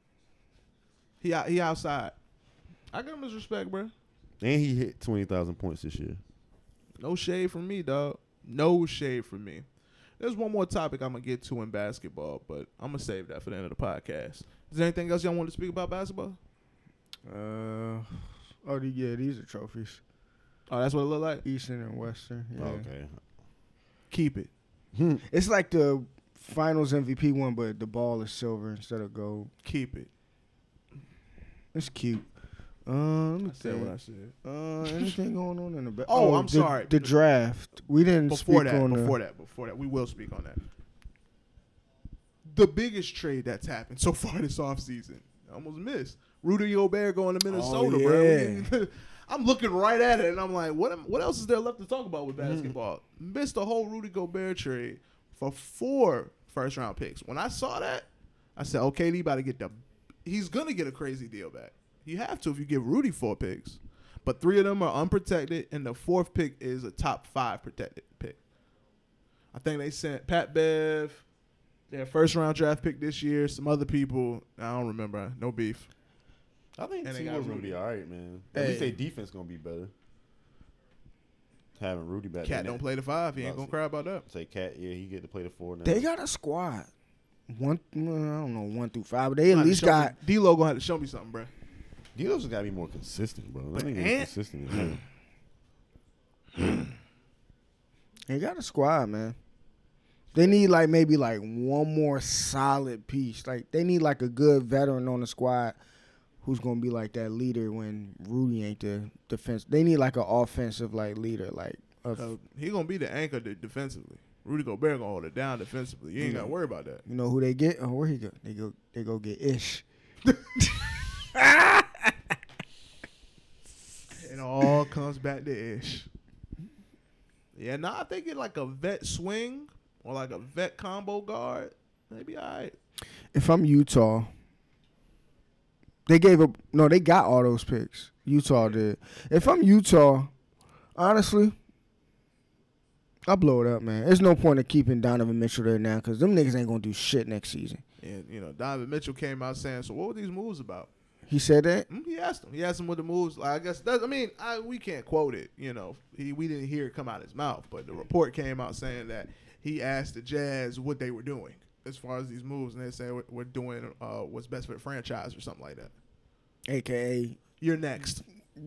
C: He outside. I give him his respect, bro.
D: And he hit 20,000 points this year.
C: No shade from me, dog. No shade from me. There's one more topic I'm gonna get to in basketball, but I'm gonna save that for the end of the podcast. Is there anything else y'all want to speak about basketball?
E: These are trophies.
C: Oh, that's what it look like.
E: Eastern and Western. Yeah.
D: Okay.
C: Keep it.
E: It's like the Finals MVP one, but the ball is silver instead of gold.
C: Keep it.
E: It's cute. Let me
C: I said
E: think.
C: what I said.
E: Anything going on in the back?
C: Oh, I'm sorry.
E: The draft. We didn't
C: Before
E: speak
C: that,
E: on
C: before that, we will speak on that. The biggest trade that's happened so far this offseason, I almost missed. Rudy Gobert going to Minnesota, bro. I'm looking right at it, and I'm like, what else is there left to talk about with basketball? Missed the whole Rudy Gobert trade for 4 first-round picks. When I saw that, I said, okay, he's going to get a crazy deal back. You have to if you give Rudy 4 picks. But 3 of them are unprotected, and the 4th pick is a top 5 protected pick. I think they sent Pat Bev, their first-round draft pick this year, some other people. I don't remember. No beef.
D: I think
C: And they
D: T
C: got
D: Wolves gonna
C: Rudy.
D: be all right, man. At least their defense gonna be better. Having Rudy back.
C: Cat don't play the 5. He ain't going to cry about that.
D: Say Cat, yeah, he get to play the 4 now.
E: They got a squad. I don't know, 1 through 5, but they at least got.
C: D-Lo going to have to show me something, bro.
D: D'Lo's gotta be more consistent, bro. That nigga
C: Ant-
D: ain't consistent. Man.
E: They got a squad, man. They need maybe one more solid piece. Like they need a good veteran on the squad who's gonna be that leader when Rudy ain't the defense. They need an offensive leader.
C: He going to be the anchor defensively. Rudy Gobert going to hold it down defensively. You ain't got to worry about that.
E: You know who they get? Oh, where he go? They go get Ish.
C: It all comes back to Ish. Yeah, I think it a vet swing or a vet combo guard, maybe all right.
E: If I'm Utah, they got all those picks. Utah did. If I'm Utah, honestly, I blow it up, man. There's no point in keeping Donovan Mitchell there now because them niggas ain't gonna do shit next season.
C: And Donovan Mitchell came out saying, "So what were these moves about?"
E: He said that.
C: He asked him. He asked him what the moves. I guess we can't quote it. We didn't hear it come out of his mouth, but the report came out saying that he asked the Jazz what they were doing as far as these moves, and they said we're doing what's best for the franchise or something like that.
E: AKA,
C: you're next.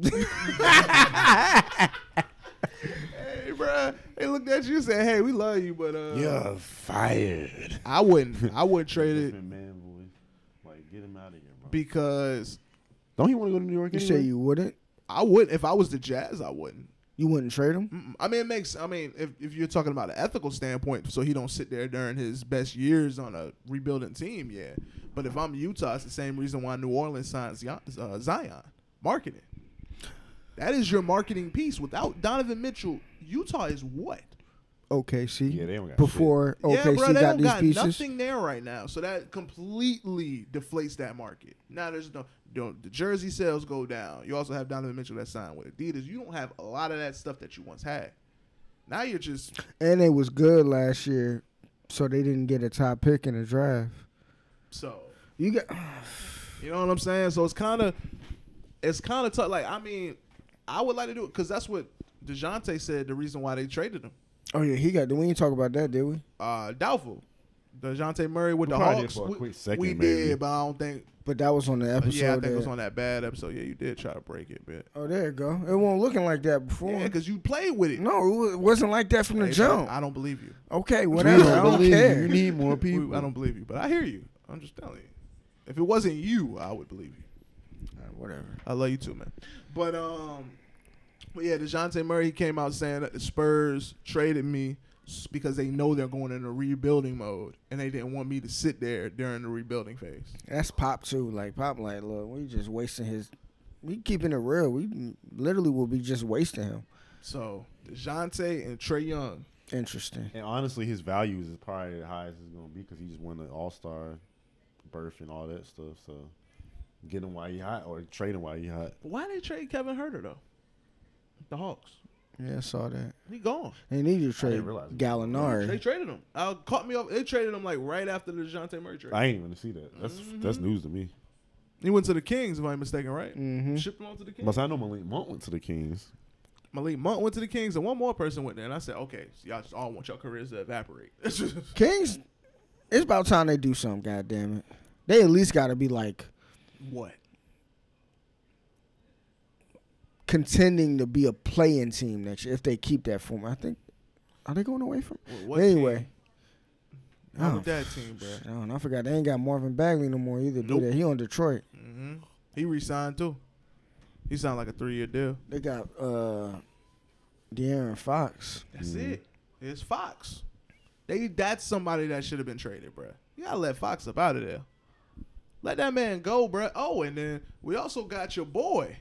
C: Hey, bro. They looked at you and said, "Hey, we love you, but
D: You're fired.
C: I wouldn't trade it
D: Different man voice. Get him out of here, bro.
C: because
D: Don't he want to go to New York?
E: you
D: anyway?
E: say you wouldn't?
C: I would if I was the Jazz. I wouldn't.
E: You wouldn't trade him?
C: I mean, if you're talking about an ethical standpoint, so he don't sit there during his best years on a rebuilding team, yeah. But if I'm Utah, it's the same reason why New Orleans signs Zion. Marketing. That is your marketing piece. Without Donovan Mitchell, Utah is what?
E: OKC.
D: Yeah, they don't got
E: Before
C: Yeah,
E: OKC
C: bro, they
E: got
C: don't
E: these
C: got
E: pieces.
C: nothing there right now. So that completely deflates that market. Now there's the jersey sales go down. You also have Donovan Mitchell that signed with Adidas. You don't have a lot of that stuff that you once had. Now you're just
E: And they was good last year, so they didn't get a top pick in the draft.
C: so
E: You got
C: you know what I'm saying. So it's kind of tough. I would like to do it because that's what DeJounte said. The reason why they traded him.
E: Oh yeah, he got. We ain't talk about that, did we?
C: Doubtful. DeJounte Murray with
D: We
C: the
D: probably
C: Hawks.
D: did for a quick second,
C: we
D: maybe.
C: did, but I don't think.
E: But that was on the episode.
C: Yeah, I think it was on that bad episode. Yeah, you did try to break it, bit.
E: Oh, there you go. It wasn't looking like that before.
C: Yeah, because you played with it.
E: No, it wasn't like that from the
C: Hey,
E: jump.
C: I don't believe you.
E: Okay,
D: We
E: whatever. I don't
D: believe
E: care.
D: You need more people.
C: I don't believe you, but I hear you. I'm just telling you. If it wasn't you, I would believe you.
E: Whatever.
C: I love you too, man. But yeah, DeJounte Murray came out saying that the Spurs traded me because they know they're going in a rebuilding mode, and they didn't want me to sit there during the rebuilding phase.
E: That's Pop too. Pop, look, we just wasting his. We keeping it real. We literally will be just wasting him.
C: So DeJounte and Trae Young.
E: Interesting.
D: And honestly, his values is probably the highest it's going to be because he just won the All-Star berth and all that stuff. So Get him while he hot or trade him while he hot.
C: Why they trade Kevin Herter though? The Hawks.
E: Yeah, I saw that.
C: He gone.
E: They need to trade
D: realize it.
C: They
E: Gallinari.
C: traded him. Caught me off. They traded him like right after the DeJounte Murray trade.
D: I ain't even see that. That's news to me.
C: He went to the Kings, if I'm mistaken, right?
E: Mm-hmm.
C: Shipped him on to the Kings.
D: But I know Malik Monk went to the Kings.
C: Malik Monk went to the Kings, and one more person went there. And I said, okay, so y'all just all want your careers to evaporate.
E: Kings, it's about time they do something, goddamn it. They at least got to be like
C: What?
E: contending to be a play-in team next year if they keep that form. I think, are they going away from?
C: What
E: Anyway.
C: team? How with that team, bro?
E: I don't know. I forgot. They ain't got Marvin Bagley no more either, do
C: Nope.
E: they? He on Detroit.
C: Mm-hmm. He re-signed too. He signed like a 3-year deal.
E: They got De'Aaron Fox.
C: That's it. It's Fox. That's somebody that should have been traded, bro. You gotta let Fox up out of there. Let that man go, bro. Oh, and then we also got your boy.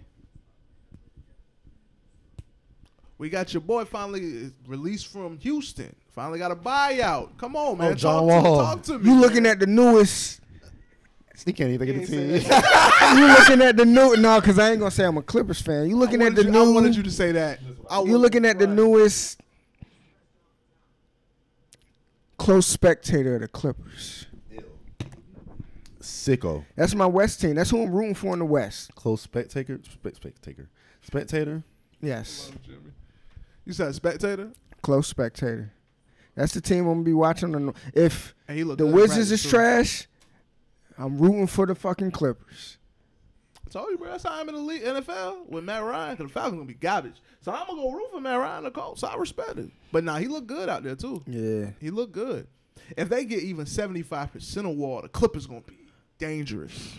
C: We got your boy finally released from Houston. Finally got a buyout. Come on, man.
E: John Wall.
C: Talk to me.
E: You looking at the newest?
D: He can't even think of the team.
E: You looking at the new? No, because I ain't gonna say I'm a Clippers fan. You looking at the new?
C: I wanted you to say that.
E: You looking at the newest close spectator of the Clippers.
D: Sicko.
E: That's my West team. That's who I'm rooting for in the West.
D: Close spectator. Spectator.
E: Yes,
C: You said spectator?
E: close spectator. That's the team I'm gonna be watching. If
C: And he looked
E: the
C: good in
E: Wizards
C: practice,
E: is
C: too.
E: trash, I'm rooting for the fucking Clippers.
C: I told you, bro. That's how I'm in the league, NFL with Matt Ryan, because the Falcons gonna be garbage. So I'm gonna go root for Matt Ryan, the Colts. So I respect it. But nah, he looked good out there too.
E: Yeah.
C: He looked good. If they get even 75% of Wall, the Clippers gonna be dangerous.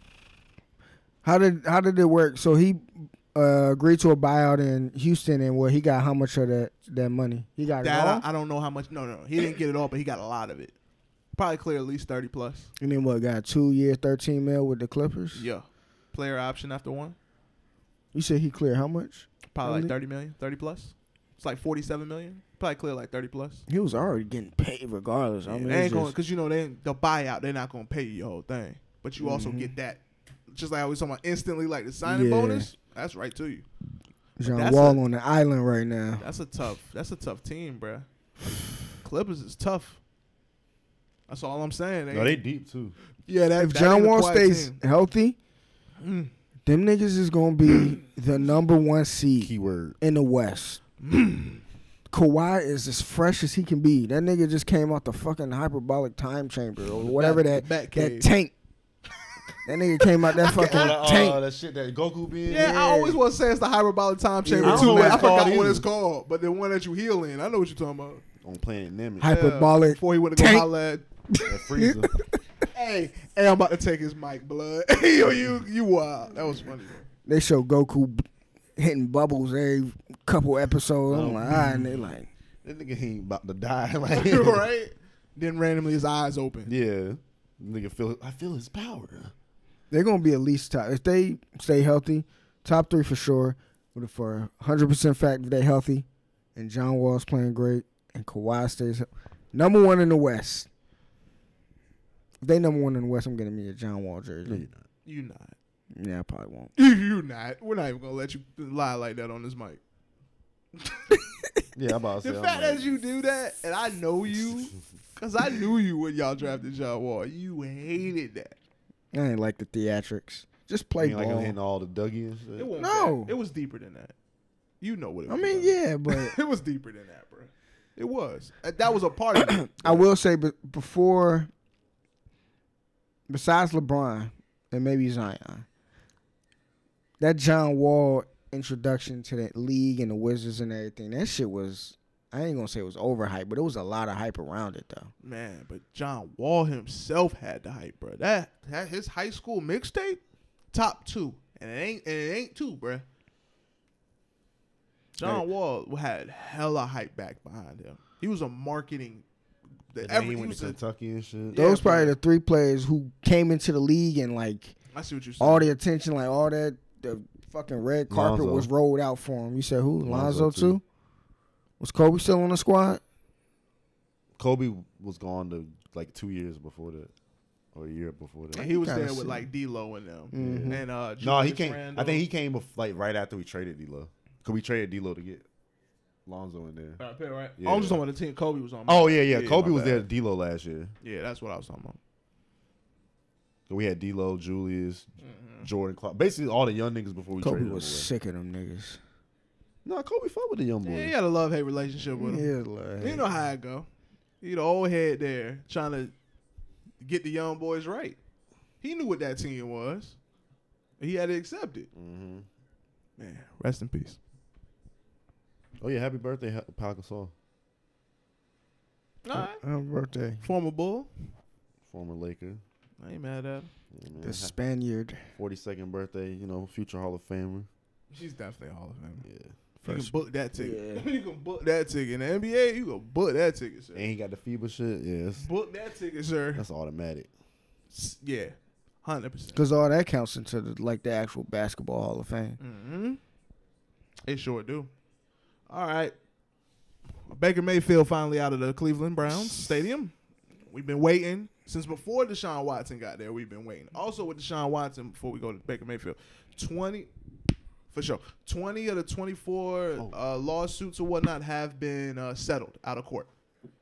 E: How did it work? So he agreed to a buyout in Houston, and he got how much of that money? He got it all?
C: That I don't know how much. No, he didn't get it all, but he got a lot of it. Probably clear at least 30 plus.
E: And then got 2 years, $13 million with the Clippers?
C: Yeah. Player option after one.
E: You said he cleared how much?
C: Probably like
E: Really?
C: 30 million, 30 plus. It's like 47 million. Probably clear like 30 plus.
E: He was already getting paid regardless. I mean,
C: They ain't
E: it's
C: going
E: just-
C: because the buyout. They're not gonna pay you your whole thing, but you also get that. Just like I was talking about instantly, like the signing
E: Yeah.
C: bonus. That's right to you.
E: John
C: that's
E: Wall on the island right now.
C: That's a tough team, bruh. Clippers is tough. That's all I'm saying.
D: No, they deep too.
C: Yeah, that
E: If
C: that
E: John
C: ain't a
E: Wall
C: quiet
E: stays
C: team.
E: healthy,
C: Mm.
E: them niggas is gonna be the number 1 seed
D: Keyword.
E: in the West. Kawhi is as fresh as he can be. That nigga just came out the fucking hyperbolic time chamber or whatever
C: Bat
E: that
C: cave.
E: tank. That nigga came out that fucking tank.
D: That shit that Goku be in.
C: Yeah, I always want to say it's the hyperbolic time chamber
E: I don't
C: too.
E: know
C: But
E: what
C: I
D: it's called
C: forgot what
D: either.
C: it's called. But the one that you heal in, I know what you're talking about.
D: On Planet Namek.
E: Hyperbolic
C: Before he went to go
E: tank.
C: holler at.
D: That freezer.
C: Hey, I'm about to take his mic, blood. Yo, you wild. That was funny.
E: They show Goku hitting bubbles every couple episodes. I'm like, and they like,
D: That nigga ain't about to die. Like,
C: Right? Then randomly his eyes open.
D: Yeah. Nigga I feel his power.
E: they're gonna be at least top if they stay healthy, top 3 for sure. But for 100% fact, if they healthy, and John Wall's playing great, and Kawhi stays number 1 in the West. If they number 1 in the West, I'm getting me a John Wall jersey.
D: No, you're not.
C: You not.
E: Yeah, I probably won't.
C: You not. We're not even gonna let you lie like that on this mic.
D: Yeah, I'm about to say.
C: The
D: I'm
C: fact
D: like-
C: that you do that, and I know you, because I knew you when y'all drafted John Wall. You hated that.
E: I ain't like the theatrics. Just
D: I
E: play
D: mean, like
E: ball.
D: I'm hitting all the Dougie and shit.
C: It wasn't
E: No.
C: that. It was deeper than that. You know what it
E: I
C: was.
E: mean, yeah, but
C: It was deeper than that, bro. It was. That was a part of it.
E: I will say, but before, besides LeBron and maybe Zion, that John Wall introduction to that league and the Wizards and everything, that shit was, I ain't gonna say it was overhyped, but it was a lot of hype around it though.
C: Man, but John Wall himself had the hype, bro. That his high school mixtape, top 2. And it ain't 2, bro. John Wall had hella hype back behind him. He was a marketing.
D: And then he went to Kentucky and shit.
C: Yeah,
E: Those probably
C: bro.
E: the 3 players who came into the league and like
C: I see what you're saying.
E: all the attention, like all that, the fucking red carpet
D: Lonzo.
E: was rolled out for him. You said who?
D: Lonzo,
E: Lonzo too? Was Kobe still on the squad?
D: Kobe was gone to like 2 years before that. or a year before that.
C: And he was
E: kinda
C: there with
E: see.
C: like D-Lo and them.
E: Mhm.
C: And
D: No, he
C: Julius
D: came.
C: Randle.
D: I think he came like right after we traded D-Lo. Cause we traded D-Lo to get Lonzo in there.
C: Right.
D: Yeah.
C: I'm just talking about the team Kobe was on.
D: Oh yeah. Kobe
C: my
D: was
C: bad.
D: there to D-Lo last year.
C: Yeah, that's what I was talking about.
D: So we had D-Lo, Julius,
C: Mm-hmm.
D: Jordan, Clark. Basically all the young niggas before we
E: Kobe
D: traded
E: was
D: them away.
E: sick of them niggas.
D: No, Kobe fought with the young
C: Yeah,
D: boys.
C: he had a love-hate relationship with him.
E: Yeah, like,
C: You know how it go. He the old head there trying to get the young boys right. He knew what that team was. He had to accept it.
D: Mm-hmm.
C: Man, rest in peace.
D: Oh yeah, happy birthday, Pau Gasol,
C: All right.
E: Happy birthday.
C: Former Bull.
D: former Laker.
C: I ain't mad at him.
D: Yeah, man.
E: The Spaniard.
D: 42nd birthday, you know, future Hall of Famer.
C: She's definitely a Hall of Fame.
D: Yeah.
C: You can book that ticket.
E: Yeah.
C: You can book that ticket. In the NBA, you can book that ticket, sir.
D: And he got the FIBA shit. Yeah,
C: Book that ticket, sir.
D: that's automatic.
C: Yeah, 100%.
E: Because all that counts into the actual basketball Hall of Fame.
C: Mm-hmm. It sure do. All right. Baker Mayfield finally out of the Cleveland Browns stadium. We've been waiting since before Deshaun Watson got there. We've been waiting. Also with Deshaun Watson, before we go to Baker Mayfield, 20 of the 24 lawsuits or whatnot have been settled out of court.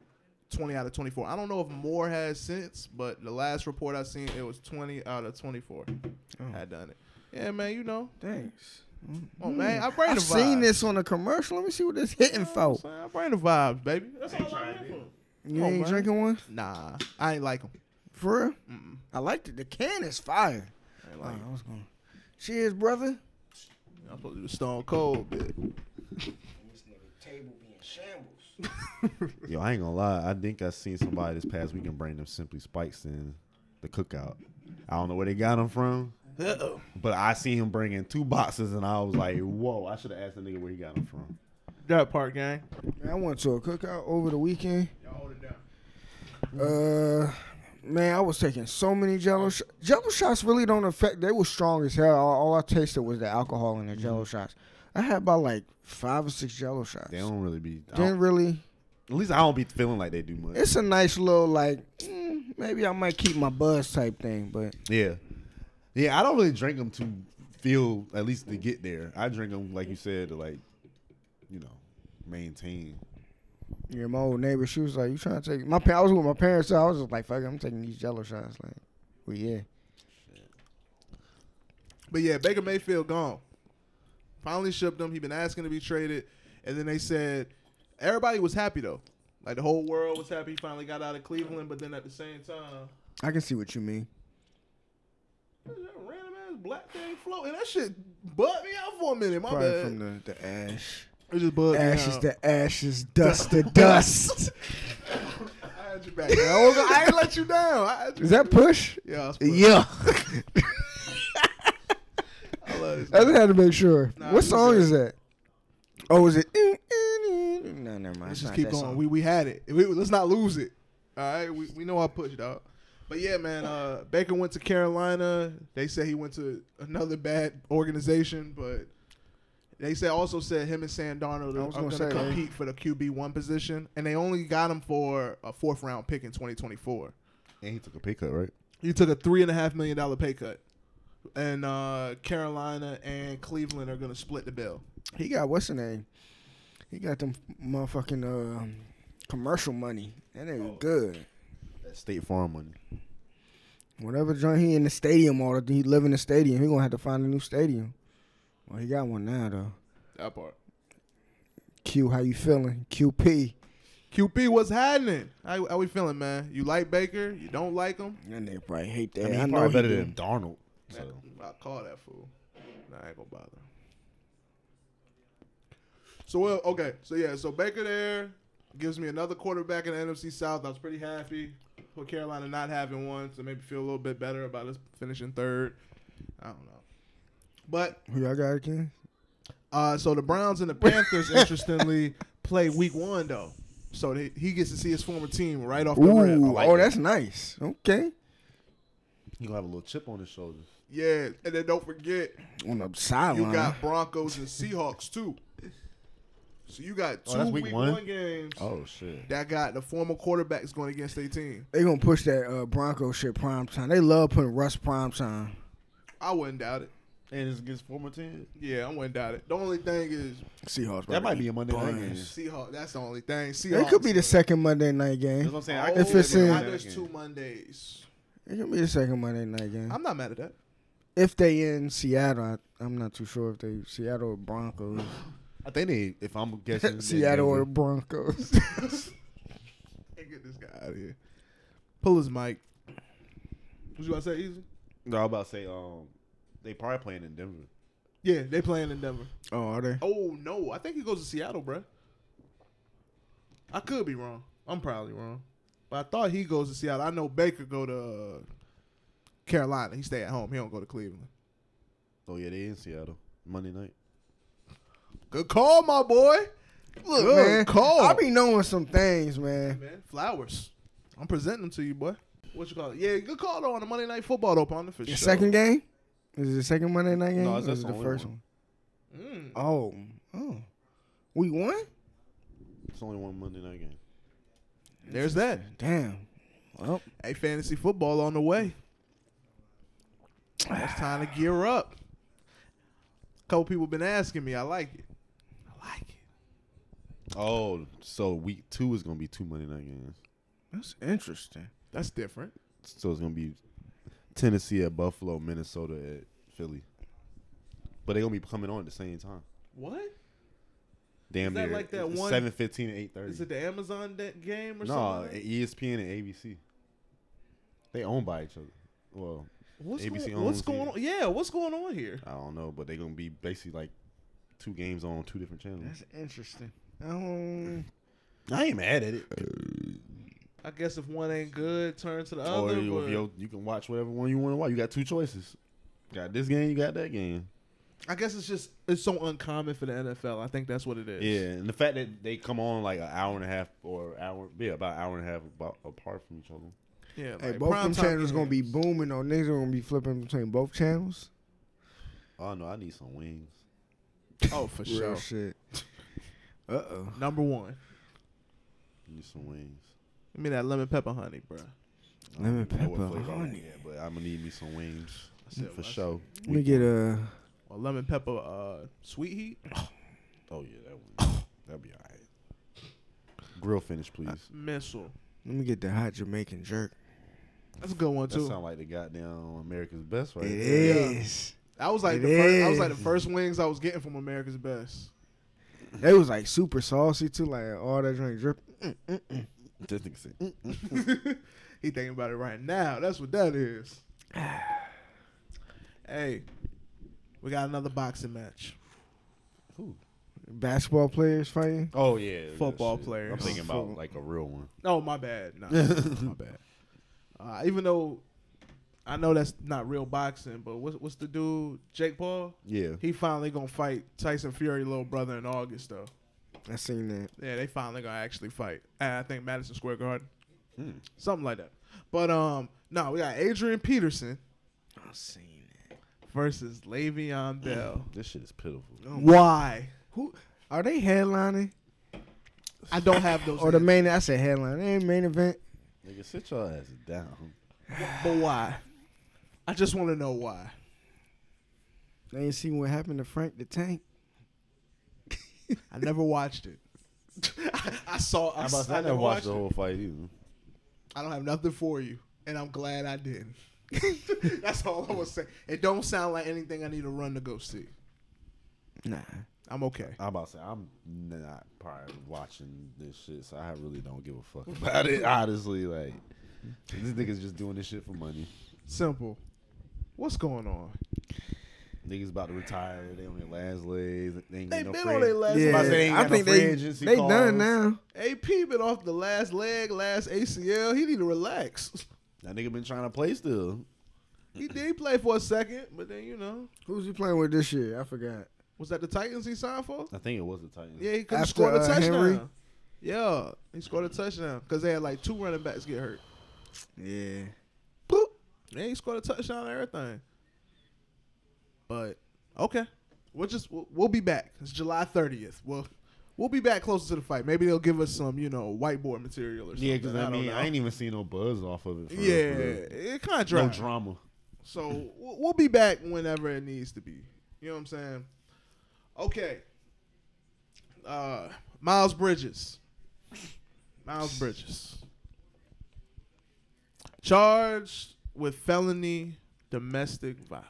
C: 20 out of 24. I don't know if more has since, but the last report I seen, it was 20 out of 24 had done it. Yeah, man, you know.
E: Thanks.
C: Oh, man, I bring the
E: I've
C: vibes.
E: seen this on a commercial. Let me see what this hitting for.
C: I bring the vibes, baby. That's all I'm here for.
E: You
C: Come on,
E: ain't
C: man.
E: drinking one?
C: Nah, I ain't like them.
E: For real?
C: Mm-mm.
E: I liked it. The can is fire.
C: I ain't
E: Oh,
C: like
E: I was going. Cheers, brother.
C: I'm supposed to do Stone Cold, bit.
E: This nigga table being shambles.
D: Yo, I ain't gonna lie. I think I seen somebody this past weekend bring them Simply Spikes in the cookout. I don't know where they got them from,
C: Uh-oh.
D: but I seen him bring in 2 boxes, and I was like, whoa, I should have asked the nigga where he got them from.
C: That part, gang.
E: Man, I went to a cookout over the weekend.
C: Y'all hold it down.
E: Man, I was taking so many Jello shots. Jello shots really don't affect. They were strong as hell. All I tasted was the alcohol in the Jello shots. I had about like 5 or 6 Jello shots.
D: They don't really be.
E: Didn't really.
D: At least I don't be feeling like they do much.
E: It's a nice little like. Maybe I might keep my buzz type thing, but
D: Yeah. Yeah, I don't really drink them to feel, at least to get there. I drink them, like you said, to like, you know, maintain.
E: yeah, my old neighbor, she was like, "You trying to take?" I was with my parents, so I was just like, "Fuck it, I'm taking these Jello shots." Like, well, yeah.
C: But yeah, Baker Mayfield gone. Finally shipped him. He been asking to be traded, and then they said everybody was happy though. Like the whole world was happy. He finally got out of Cleveland, but then at the same time,
E: I can see what you mean.
C: there's that random ass black thing floating. That shit bugged me out for a minute. My
E: Probably
C: bad.
E: from the ash.
C: It just bugged me
E: Ashes
C: out.
E: to ashes, dust to dust.
C: I had you back. Man. I ain't let you down. I had you
E: Is that push?
C: Yeah, I was putting-
E: Yeah.
C: I love this.
E: I just had to make sure.
C: Nah,
E: What
C: you
E: song
C: good.
E: is that? Oh, is it? No, never mind.
C: Let's
E: It's
C: just
E: not
C: keep
E: that
C: going.
E: song.
C: We had it. Let's not lose it. All right, we know our push, dog. But yeah, man, Baker went to Carolina. They said he went to another bad organization, but they also said him and Sam Darnold
E: I was
C: are
E: gonna
C: going to
E: say,
C: compete for the QB1 position, and they only got him for a 4th round pick in 2024.
D: And he took a pay cut, right?
C: He took a $3.5 million pay cut, and Carolina and Cleveland are going to split the bill.
E: He got what's the name? He got them motherfucking commercial money. That ain't good.
D: That State Farm money.
E: Whatever joint he in the stadium or he live in the stadium, he gonna have to find a new stadium. Well, he got one now though.
C: That part.
E: Q, how you feeling? QP.
C: QP, what's happening? How we feeling, man? You like Baker? You don't like him?
E: That nigga probably hate that.
D: I mean,
E: I
D: he
E: know
D: probably
E: he
D: better
E: do.
D: than Darnold. So.
C: I'll call that fool. Nah, I ain't gonna bother. So well, okay. So yeah, so Baker there gives me another quarterback in the NFC South. I was pretty happy for Carolina not having one, so maybe feel a little bit better about us finishing 3rd. I don't know. But
E: Who y'all got again?
C: so the Browns and the Panthers, interestingly, play Week 1 though. So he gets to see his former team right off the rip.
E: Ooh,
D: like
E: oh,
D: it.
E: that's nice. Okay.
D: He gonna have a little chip on his shoulders.
C: Yeah, and then don't forget
E: On the sideline.
C: you got Broncos and Seahawks too. So you got
D: Oh,
C: two
D: that's
C: week
D: week
C: one
D: one?
C: games
D: Oh shit.
C: that got the former quarterbacks going against their team.
E: They gonna push that Broncos shit prime time. They love putting Russ prime time.
C: I wouldn't doubt it.
D: And it's against former teams.
C: Yeah, I wouldn't doubt it. The only thing is
E: Seahawks.
D: That might be a Monday night game.
C: Seahawks. That's the only thing. Seahawks.
E: It could be the second Monday night
D: That's
E: game.
D: what I'm saying.
C: Oh,
D: I
E: If
D: can
E: it's
D: see it being a
E: in-
D: Monday
C: there's
D: night
C: 2
D: game.
C: Mondays.
E: It could be the second Monday night game.
C: I'm not mad at that.
E: If they in Seattle, I'm not too sure if they Seattle or Broncos.
D: I think they, if I'm guessing,
E: Seattle or
D: Denver.
E: Broncos.
C: Hey, get this guy out of here. Pull his mic. What you about to say, Easy?
D: No, I'm about to say, they probably playing in Denver.
C: Yeah, they playing in Denver.
E: Oh, are they?
C: Oh, no. I think he goes to Seattle, bro. I could be wrong. I'm probably wrong. But I thought he goes to Seattle. I know Baker go to Carolina. He stay at home. He don't go to Cleveland.
D: Oh yeah, they in Seattle Monday night.
C: Good call, my boy.
E: Look,
C: Good
E: man,
C: call.
E: I be knowing some things, man.
C: Man, flowers. I'm presenting them to you, boy. What you call it? Yeah, good call, though, on the Monday Night Football, though, partner, for
E: The
C: sure.
E: second game? Is it the second Monday night game?
D: No,
E: or
D: that's
E: is it
D: the
E: the
D: only
E: first
D: one.
E: one?
C: Mm.
E: Oh. We won?
D: It's only one Monday night game.
C: There's that.
E: Damn. Well,
C: Hey, fantasy football on the way. It's time to gear up. A couple people been asking me. I like it. I like it.
D: Oh, so week 2 is gonna be 2 Monday night games.
E: that's interesting.
C: That's different.
D: So it's gonna be Tennessee at Buffalo, Minnesota at Philly. But they're gonna be coming on at the same time.
C: What?
D: Damn
C: Is that
D: near
C: like that one-
D: 7:15 and 8:30.
C: Is it the Amazon game or
D: No,
C: something?
D: ESPN and ABC. They own by each other. Well,
C: What's
D: ABC
C: going, what's
D: owns
C: going
D: it.
C: on? Yeah, what's going on here?
D: I don't know, but they're gonna be basically like 2 games on 2 different channels.
E: That's interesting.
D: I ain't mad at it.
C: I guess if one ain't good, turn to the
D: Or
C: other.
D: you can watch whatever one you want to watch. You got 2 choices. Got this game, you got that game.
C: I guess it's so uncommon for the NFL. I think that's what it is.
D: Yeah, and the fact that they come on like an hour and a half or about an hour and a half apart from each other.
C: Yeah.
E: Hey,
C: like
E: both them
C: primetime
E: channels gonna be
C: games.
E: booming though. Niggas are gonna be flipping between both channels.
D: Oh no, I need some wings.
C: Oh, for
E: Real
C: sure.
E: shit. Uh-oh.
C: Number one.
D: I need some wings.
C: Give me that lemon pepper honey, bro.
E: Lemon
D: I don't know what
E: pepper
D: flavor I want
E: honey.
D: yet, but I'm gonna need me some wings
C: That's it,
D: for
C: that's
D: sure.
E: Let me get a.
C: Or lemon pepper sweet heat.
D: Oh yeah, that one. That'll be alright. Grill finish, please.
C: Missile.
E: Let me get the hot Jamaican jerk.
C: That's a good one
D: That
C: too.
D: sound like the goddamn America's Best right
E: It
D: there.
E: is.
C: That was like
E: It
C: the first. That was like
E: is.
C: the first wings I was getting from America's Best.
E: They was like super saucy too, like all that drink drip.
D: This nigga said,
C: He thinking about it right now. That's what that is. Hey, we got another boxing match.
D: Who?
E: Basketball players fighting.
D: Oh yeah, that
C: Football
D: shit.
C: players.
D: I'm thinking about
E: Football.
D: like a real one.
C: Oh, my bad. Nah, my bad. Even though I know that's not real boxing, but what's the dude, Jake Paul?
D: Yeah.
C: He finally gonna fight Tyson Fury, little brother, in August though.
E: I seen that.
C: Yeah, they finally gonna actually fight. I think Madison Square Garden,
D: Hmm.
C: something like that. But no, we got Adrian Peterson
E: I seen that.
C: versus Le'Veon Bell.
D: This shit is pitiful.
C: Why?
E: Who are they headlining
C: I don't have those.
E: or the
C: answers.
E: main? I said headline. They ain't main event.
D: Nigga, sit your ass down.
C: But why? I just want to know why.
E: They ain't seen what happened to Frank the Tank.
C: I never watched it. I saw.
D: I never watched the whole fight either.
C: I don't have nothing for you, and I'm glad I didn't. That's all I was saying. It don't sound like anything I need to run to go see.
E: Nah.
C: I'm okay.
D: I'm about to say I'm not probably watching this shit, so I really don't give a fuck about it. Honestly, like this nigga's just doing this shit for money.
C: Simple. What's going on?
D: Niggas about to retire. They on their last legs. They ain't
C: They
D: getting no
C: been
D: free.
C: on their last
E: Yeah,
C: legs.
D: They ain't
E: I
D: got no
E: think
D: free
E: they
D: agency
E: they
D: clause.
E: done now.
C: AP been off the last leg, last ACL. He need to relax.
D: That nigga been trying to play still.
C: He did play for a second, but then
E: Who's he playing with this year? I forgot.
C: was that the Titans he signed for?
D: I think it was the Titans.
C: Yeah, he couldn't
E: After,
C: score a touchdown.
E: Henry?
C: Yeah, he scored a touchdown because they had like 2 running backs get hurt.
E: Yeah.
C: Boop. Yeah, he scored a touchdown and everything. But okay, we'll be back. It's July 30th. We'll We'll be back closer to the fight. Maybe they'll give us some, whiteboard material or something.
D: Yeah, because I
C: don't
D: mean,
C: know.
D: I ain't even seen no buzz off of it. For
C: Yeah,
D: real, for real.
C: it kind of dry.
D: No drama.
C: So we'll be back whenever it needs to be. You know what I'm saying? Okay. Miles Bridges. Charged with felony domestic violence.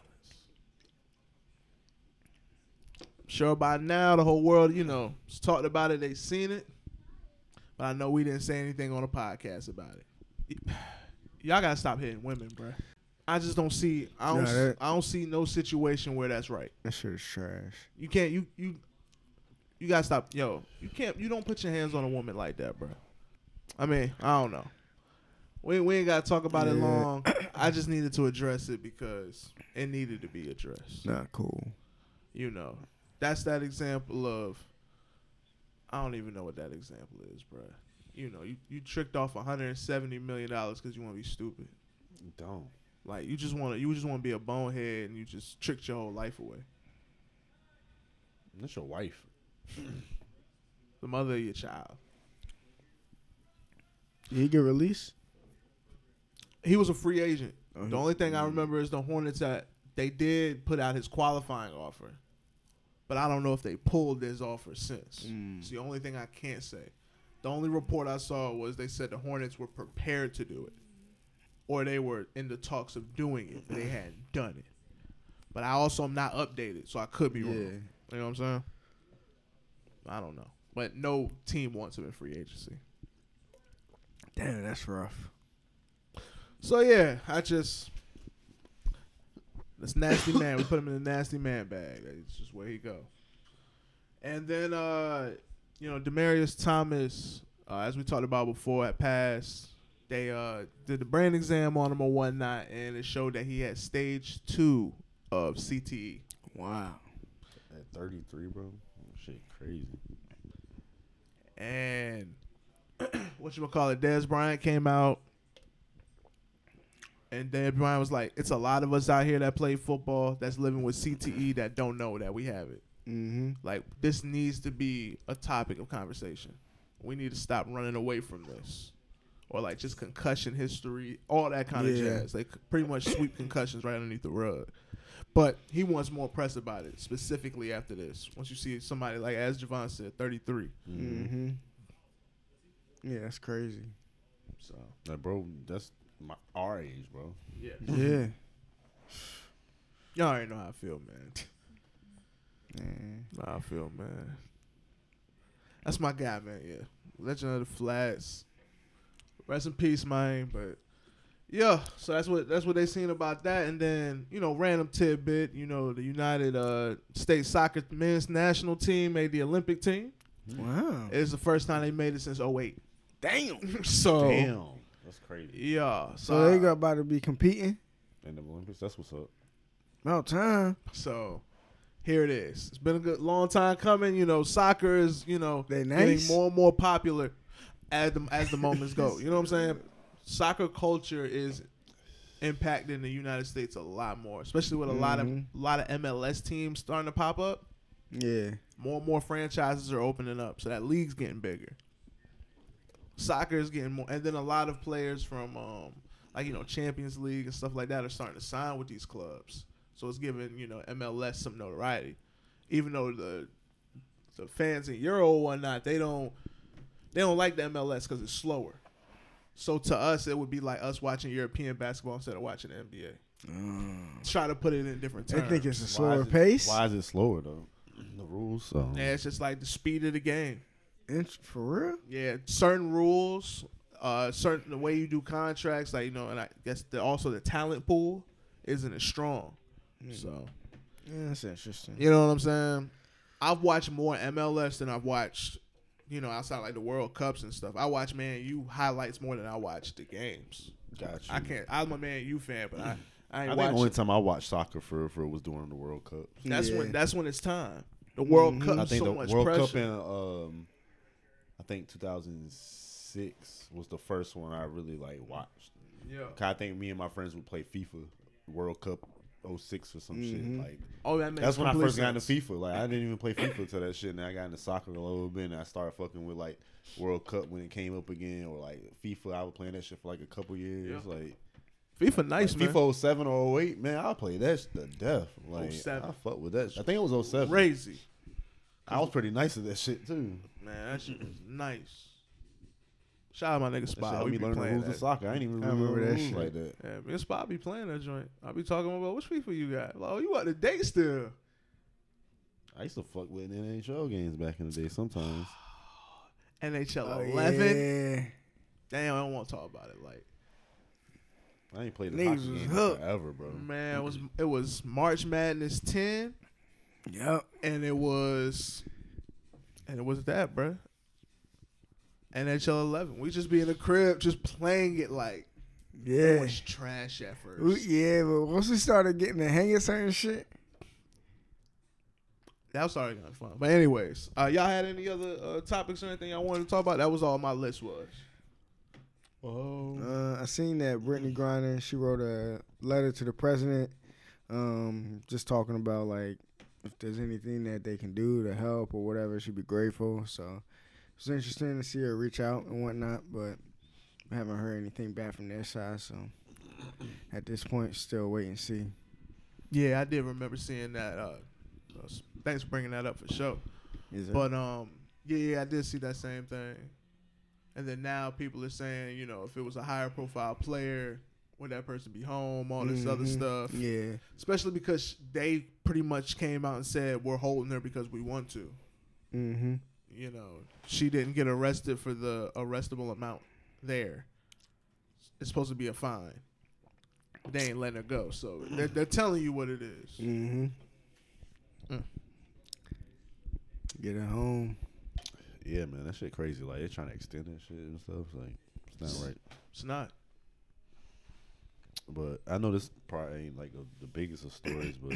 C: I'm sure by now the whole world, has talked about it. They've seen it. But I know we didn't say anything on a podcast about it. Y'all gotta stop hitting women, bruh. I just don't see. I don't see no situation where that's right.
E: That shit is trash.
C: You can't. You gotta stop. Yo, you can't. You don't put your hands on a woman like that, bro. I mean, I don't know. We ain't gotta talk about it long. I just needed to address it because it needed to be addressed.
E: Not cool.
C: That's that example of. I don't even know what that example is, bro. You tricked off $170 million because you want to be stupid.
D: You don't.
C: Like you just want to be a bonehead and you just tricked your whole life away.
D: That's your wife.
C: The mother of your child.
E: Did he get released?
C: He was a free agent. The only thing I remember is the Hornets that they did put out his qualifying offer. But I don't know if they pulled his offer since. It's the only thing I can't say. The only report I saw was they said the Hornets were prepared to do it. Or they were in the talks of doing it, but they hadn't done it. But I also am not updated, so I could be wrong. You know what I'm saying? I don't know. But no team wants him in free agency.
E: Damn, that's rough.
C: So, yeah, this nasty man, we put him in the nasty man bag. That's just where he go. And then, Demaryius Thomas, as we talked about before, had passed. They did the brain exam on him or whatnot, and it showed that he had stage 2 of CTE.
E: Wow.
D: At 33, bro. Shit crazy.
C: And Dez Bryant came out. And Dez Bryant was like, it's a lot of us out here that play football that's living with CTE that don't know that we have it.
E: Mm-hmm.
C: Like, this needs to be a topic of conversation. We need to stop running away from this. Or, like, just concussion history, all that kind of jazz. They pretty much sweep concussions right underneath the rug. But he wants more press about it, specifically after this. Once you see somebody, like, as Javon said, 33.
E: Mm-hmm. Yeah, that's crazy.
C: So,
D: Like, bro, that's our age, bro.
C: yeah.
E: Yeah.
C: Y'all already know how I feel, man.
E: Man.
C: How I feel, man. That's my guy, man, yeah. Legend of the Flats. Rest in peace, man. But yeah, so that's what they seen about that. And then, random tidbit, the United States soccer men's national team made the Olympic team.
E: Wow.
C: It's the first time they made it since 2008.
E: Damn.
C: So
D: Damn. That's crazy.
C: yeah.
E: So they got about to be competing?
D: In the Olympics, that's what's up.
E: About time.
C: So here it is. It's been a long time coming. Soccer is,
E: They
C: getting
E: nice.
C: more and more popular as the moments go. You know what I'm saying? Soccer culture is impacting the United States a lot more, especially with a lot of MLS teams starting to pop up.
E: Yeah.
C: More and more franchises are opening up, so that league's getting bigger. Soccer is getting more, and then a lot of players from Champions League and stuff like that are starting to sign with these clubs. So it's giving MLS some notoriety, even though the fans in Euro and whatnot they don't like the MLS because it's slower. So to us, it would be like us watching European basketball instead of watching the NBA. Try to put it in different
E: They
C: terms.
E: think it's a slower pace?
D: Why is it slower, though? The rules? So.
C: Yeah, it's just like the speed of the game.
E: For real?
C: Yeah, certain rules, certain the way you do contracts, and I guess also the talent pool isn't as strong. So,
E: Yeah, that's interesting.
C: you know what I'm saying? I've watched more MLS than I've watched, outside like the World Cups and stuff. I watch Man U highlights more than I watch the games.
D: Gotcha.
C: I'm a Man U fan, but I ain't
D: I think
C: watching.
D: the only time I watched soccer for was during the World Cup.
C: That's
E: Yeah.
C: when it's time. The World Cup,
D: I think
C: so
D: the
C: much
D: World
C: pressure.
D: Cup in I think 2006 was the first one I really watched.
C: Yeah.
D: I think me and my friends would play FIFA World Cup 06 or some shit. Like,
C: Oh, that makes
D: that's when I
C: complete
D: first got into
C: sense.
D: FIFA. Like, I didn't even play FIFA till that shit. And then I got into soccer a little bit, and I started fucking with like World Cup when it came up again, or like FIFA. I was playing that shit for like a couple years.
C: Yeah.
D: Like
C: FIFA nice, man.
D: FIFA 07 or 08, man, I played that shit to death. Like,
C: 07.
D: I fuck with that. I think it was 07.
C: Crazy.
D: I was pretty nice at that shit too.
C: Man, that shit was nice. Shout out my nigga
D: That shit
C: Spot.
D: helped
C: We
D: me
C: be
D: learn the
C: playing
D: rules
C: that.
D: of soccer. I ain't even
E: I
D: remember
E: remember
D: that
E: that
D: shit
E: shit.
D: like that.
C: Yeah, me and Spot be playing that joint. I be talking about which FIFA you got. Like, oh, you up to date still?
D: I used to fuck with NHL games back in the day sometimes.
C: NHL
E: Oh,
C: 11.
E: yeah.
C: Damn, I don't want to talk about it. Like,
D: I ain't played the
E: Niggas
D: hockey
E: was
D: game
E: hooked.
D: forever, bro.
C: man, it was March Madness 10,
E: Yep.
C: and it was that, bro. NHL 11. We just be in the crib, just playing it like it
E: Yeah.
C: was trash at first.
E: Yeah, but once we started getting the hang of certain shit,
C: That was already kind of fun. But anyways, y'all had any other topics or anything y'all wanted to talk about? That was all my list was.
E: I seen that Brittany Griner, she wrote a letter to the president, just talking about like if there's anything that they can do to help or whatever, she'd be grateful. So it's interesting to see her reach out and whatnot, but I haven't heard anything back from their side. So at this point, still wait and see.
C: Yeah, I did remember seeing that. Thanks for bringing that up for sure.
E: Is it?
C: But yeah, I did see that same thing. And then now people are saying, you know, if it was a higher profile player, would that person be home? All this other stuff.
E: Yeah.
C: Especially because they pretty much came out and said we're holding her because we want to.
E: Mm-hmm.
C: You know, she didn't get arrested for the arrestable amount there. It's supposed to be a fine. They ain't letting her go. So they're telling you what it is.
E: Mm-hmm. Get her home.
D: Yeah, man, that shit crazy. Like, they're trying to extend that shit and stuff. Like, it's not right.
C: It's not.
D: But I know this probably ain't like the biggest of stories, but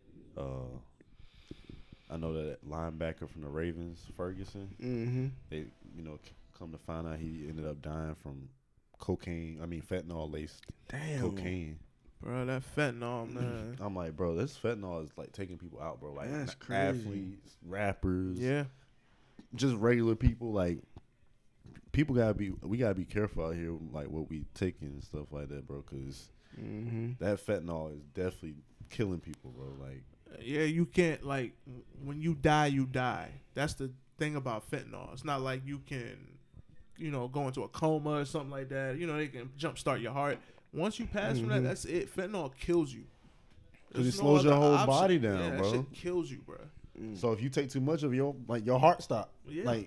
D: I know that linebacker from the Ravens, Ferguson,
E: Mm-hmm.
D: they, you know, come to find out he ended up dying from fentanyl laced
E: Damn.
D: cocaine.
C: Bro, that fentanyl, man.
D: I'm like, bro, this fentanyl is like taking people out, bro. Like,
E: That's crazy.
D: athletes, rappers,
C: Yeah.
D: just regular people. Like, we gotta be careful out here, like what we taking and stuff like that, bro. Because that fentanyl is definitely killing people, bro. Like,
C: Yeah, you can't, like, when you die, you die. That's the thing about fentanyl. It's not like you can, you know, go into a coma or something like that. You know, they can jumpstart your heart. Once you pass from that, that's it. Fentanyl kills you.
D: 'cause
C: There's
D: it slows your
C: other
D: whole
C: option.
D: body down,
C: Yeah,
D: bro.
C: That shit kills you, bro.
D: So if you take too much of your heart stop.
C: Yeah.
D: Like,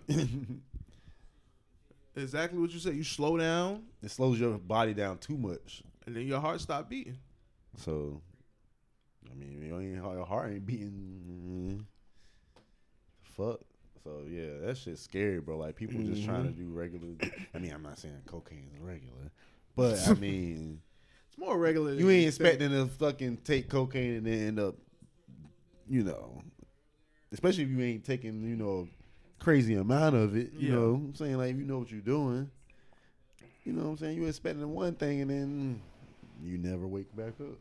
C: Exactly what you said. You slow down,
D: it slows your body down too much.
C: and then your heart stop beating.
D: So, I mean, your heart ain't beating. Fuck. So yeah, that shit's scary, bro. Like, people just trying to do regular. I mean, I'm not saying cocaine is regular, but I mean,
C: It's more regular than
D: you ain't
C: think.
D: expecting to fucking take cocaine and then end up, you know, especially if you ain't taking, you know, crazy amount of it. You
C: Yeah.
D: know what I'm saying? Like, if you know what you're doing. You know what I'm saying? You expecting one thing and then you never wake back up.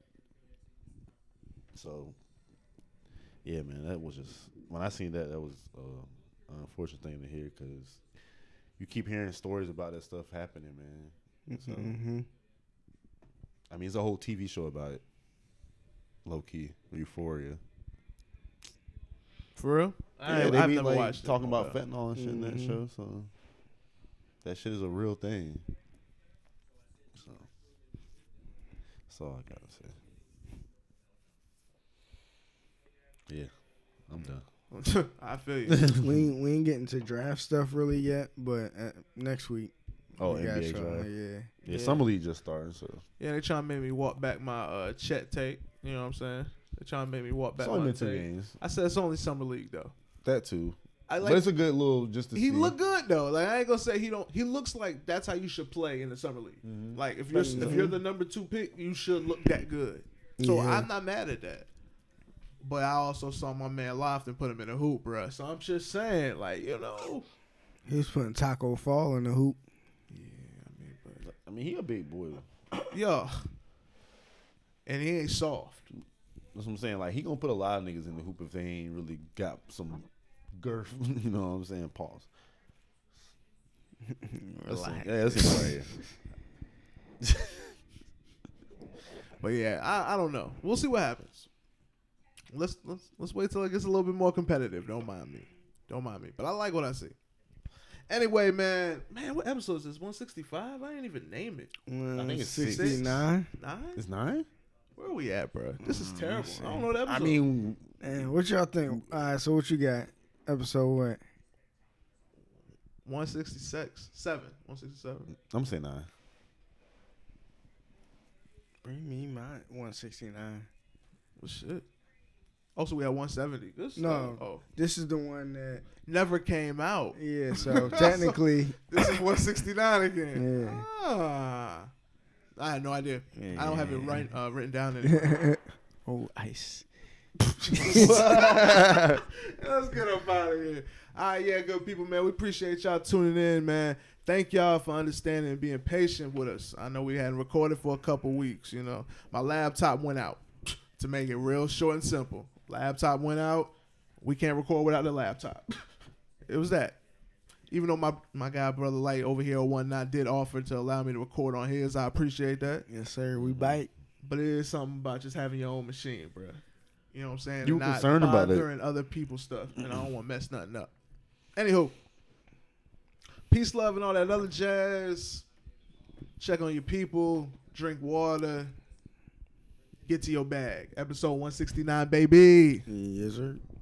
D: So, yeah, man, that was just, when I seen that was an unfortunate thing to hear, because you keep hearing stories about that stuff happening, man. So, I mean, it's a whole TV show about it. Low key, Euphoria.
C: For real?
D: Yeah, they
C: I've
D: be
C: never
D: like
C: watched it.
D: talking about fentanyl and shit in that show. So that shit is a real thing. So that's all I gotta say. Yeah, I'm done.
C: I feel you.
E: we ain't getting to draft stuff really yet, but next week.
D: Oh,
E: we got
D: NBA
E: y'all,
D: draft.
E: Yeah.
D: Yeah, Summer League just started, so
C: Yeah, they trying to make me walk back my Chet tape. You know what I'm saying? They trying to make me walk back
D: it's only
C: my
D: been 2
C: tape.
D: games.
C: I said it's only summer league though.
D: That too.
C: I
D: But it's a good little just to see.
C: He look good though. Like, I ain't gonna say he don't. He looks like that's how you should play in the summer league. Like, if you're the number 2 pick, you should look that good. So
E: Yeah.
C: I'm not mad at that. But I also saw my man Lofton put him in a hoop, bruh. So I'm just saying, like, you know.
E: He was putting Taco Fall in the hoop.
C: Yeah, I mean, but
D: I mean, he a big boy.
C: yo, and he ain't soft.
D: That's what I'm saying. Like, he gonna put a lot of niggas in the hoop if they ain't really got some girth. You know what I'm saying? Pause.
E: Relax.
D: That's it right here.
C: But yeah, I don't know. We'll see what happens. Let's wait till it gets a little bit more competitive. Don't mind me. But I like what I see. Anyway, man, what episode is this? 165? I ain't even name it.
D: I think it's
E: 69.
C: 9?
D: It's 9?
C: Where are we at, bro? This is terrible. I don't know the episode.
D: I mean,
E: And what y'all think? All right, so what you got? Episode what?
C: 166. 167.
D: I'm saying 9.
E: Bring me my 169.
C: Well, shit. Also, we had 170. Good stuff.
E: No.
C: Oh.
E: This is the one that,
C: Never came out.
E: yeah, so technically,
C: This is 169 again.
E: yeah.
C: Ah. I had no idea.
E: Yeah.
C: I don't have it written down anymore.
E: Oh, ice.
C: Let's get up out of here. All right, yeah, good people, man. We appreciate y'all tuning in, man. Thank y'all for understanding and being patient with us. I know we hadn't recorded for a couple weeks, you know. My laptop went out, to make it real short and simple. Laptop went out. We can't record without the laptop. It was that. Even though my guy, Brother Light, over here on One Knot did offer to allow me to record on his, I appreciate that.
E: Yes, sir. We bite.
C: But it is something about just having your own machine, bro. You know what I'm saying?
D: You
C: And not
D: concerned about it.
C: bothering other people's stuff, and I don't want to mess nothing up. Anywho, peace, love, and all that other jazz. Check on your people. Drink water. Get to your bag. Episode 169, baby.
E: Yes, sir.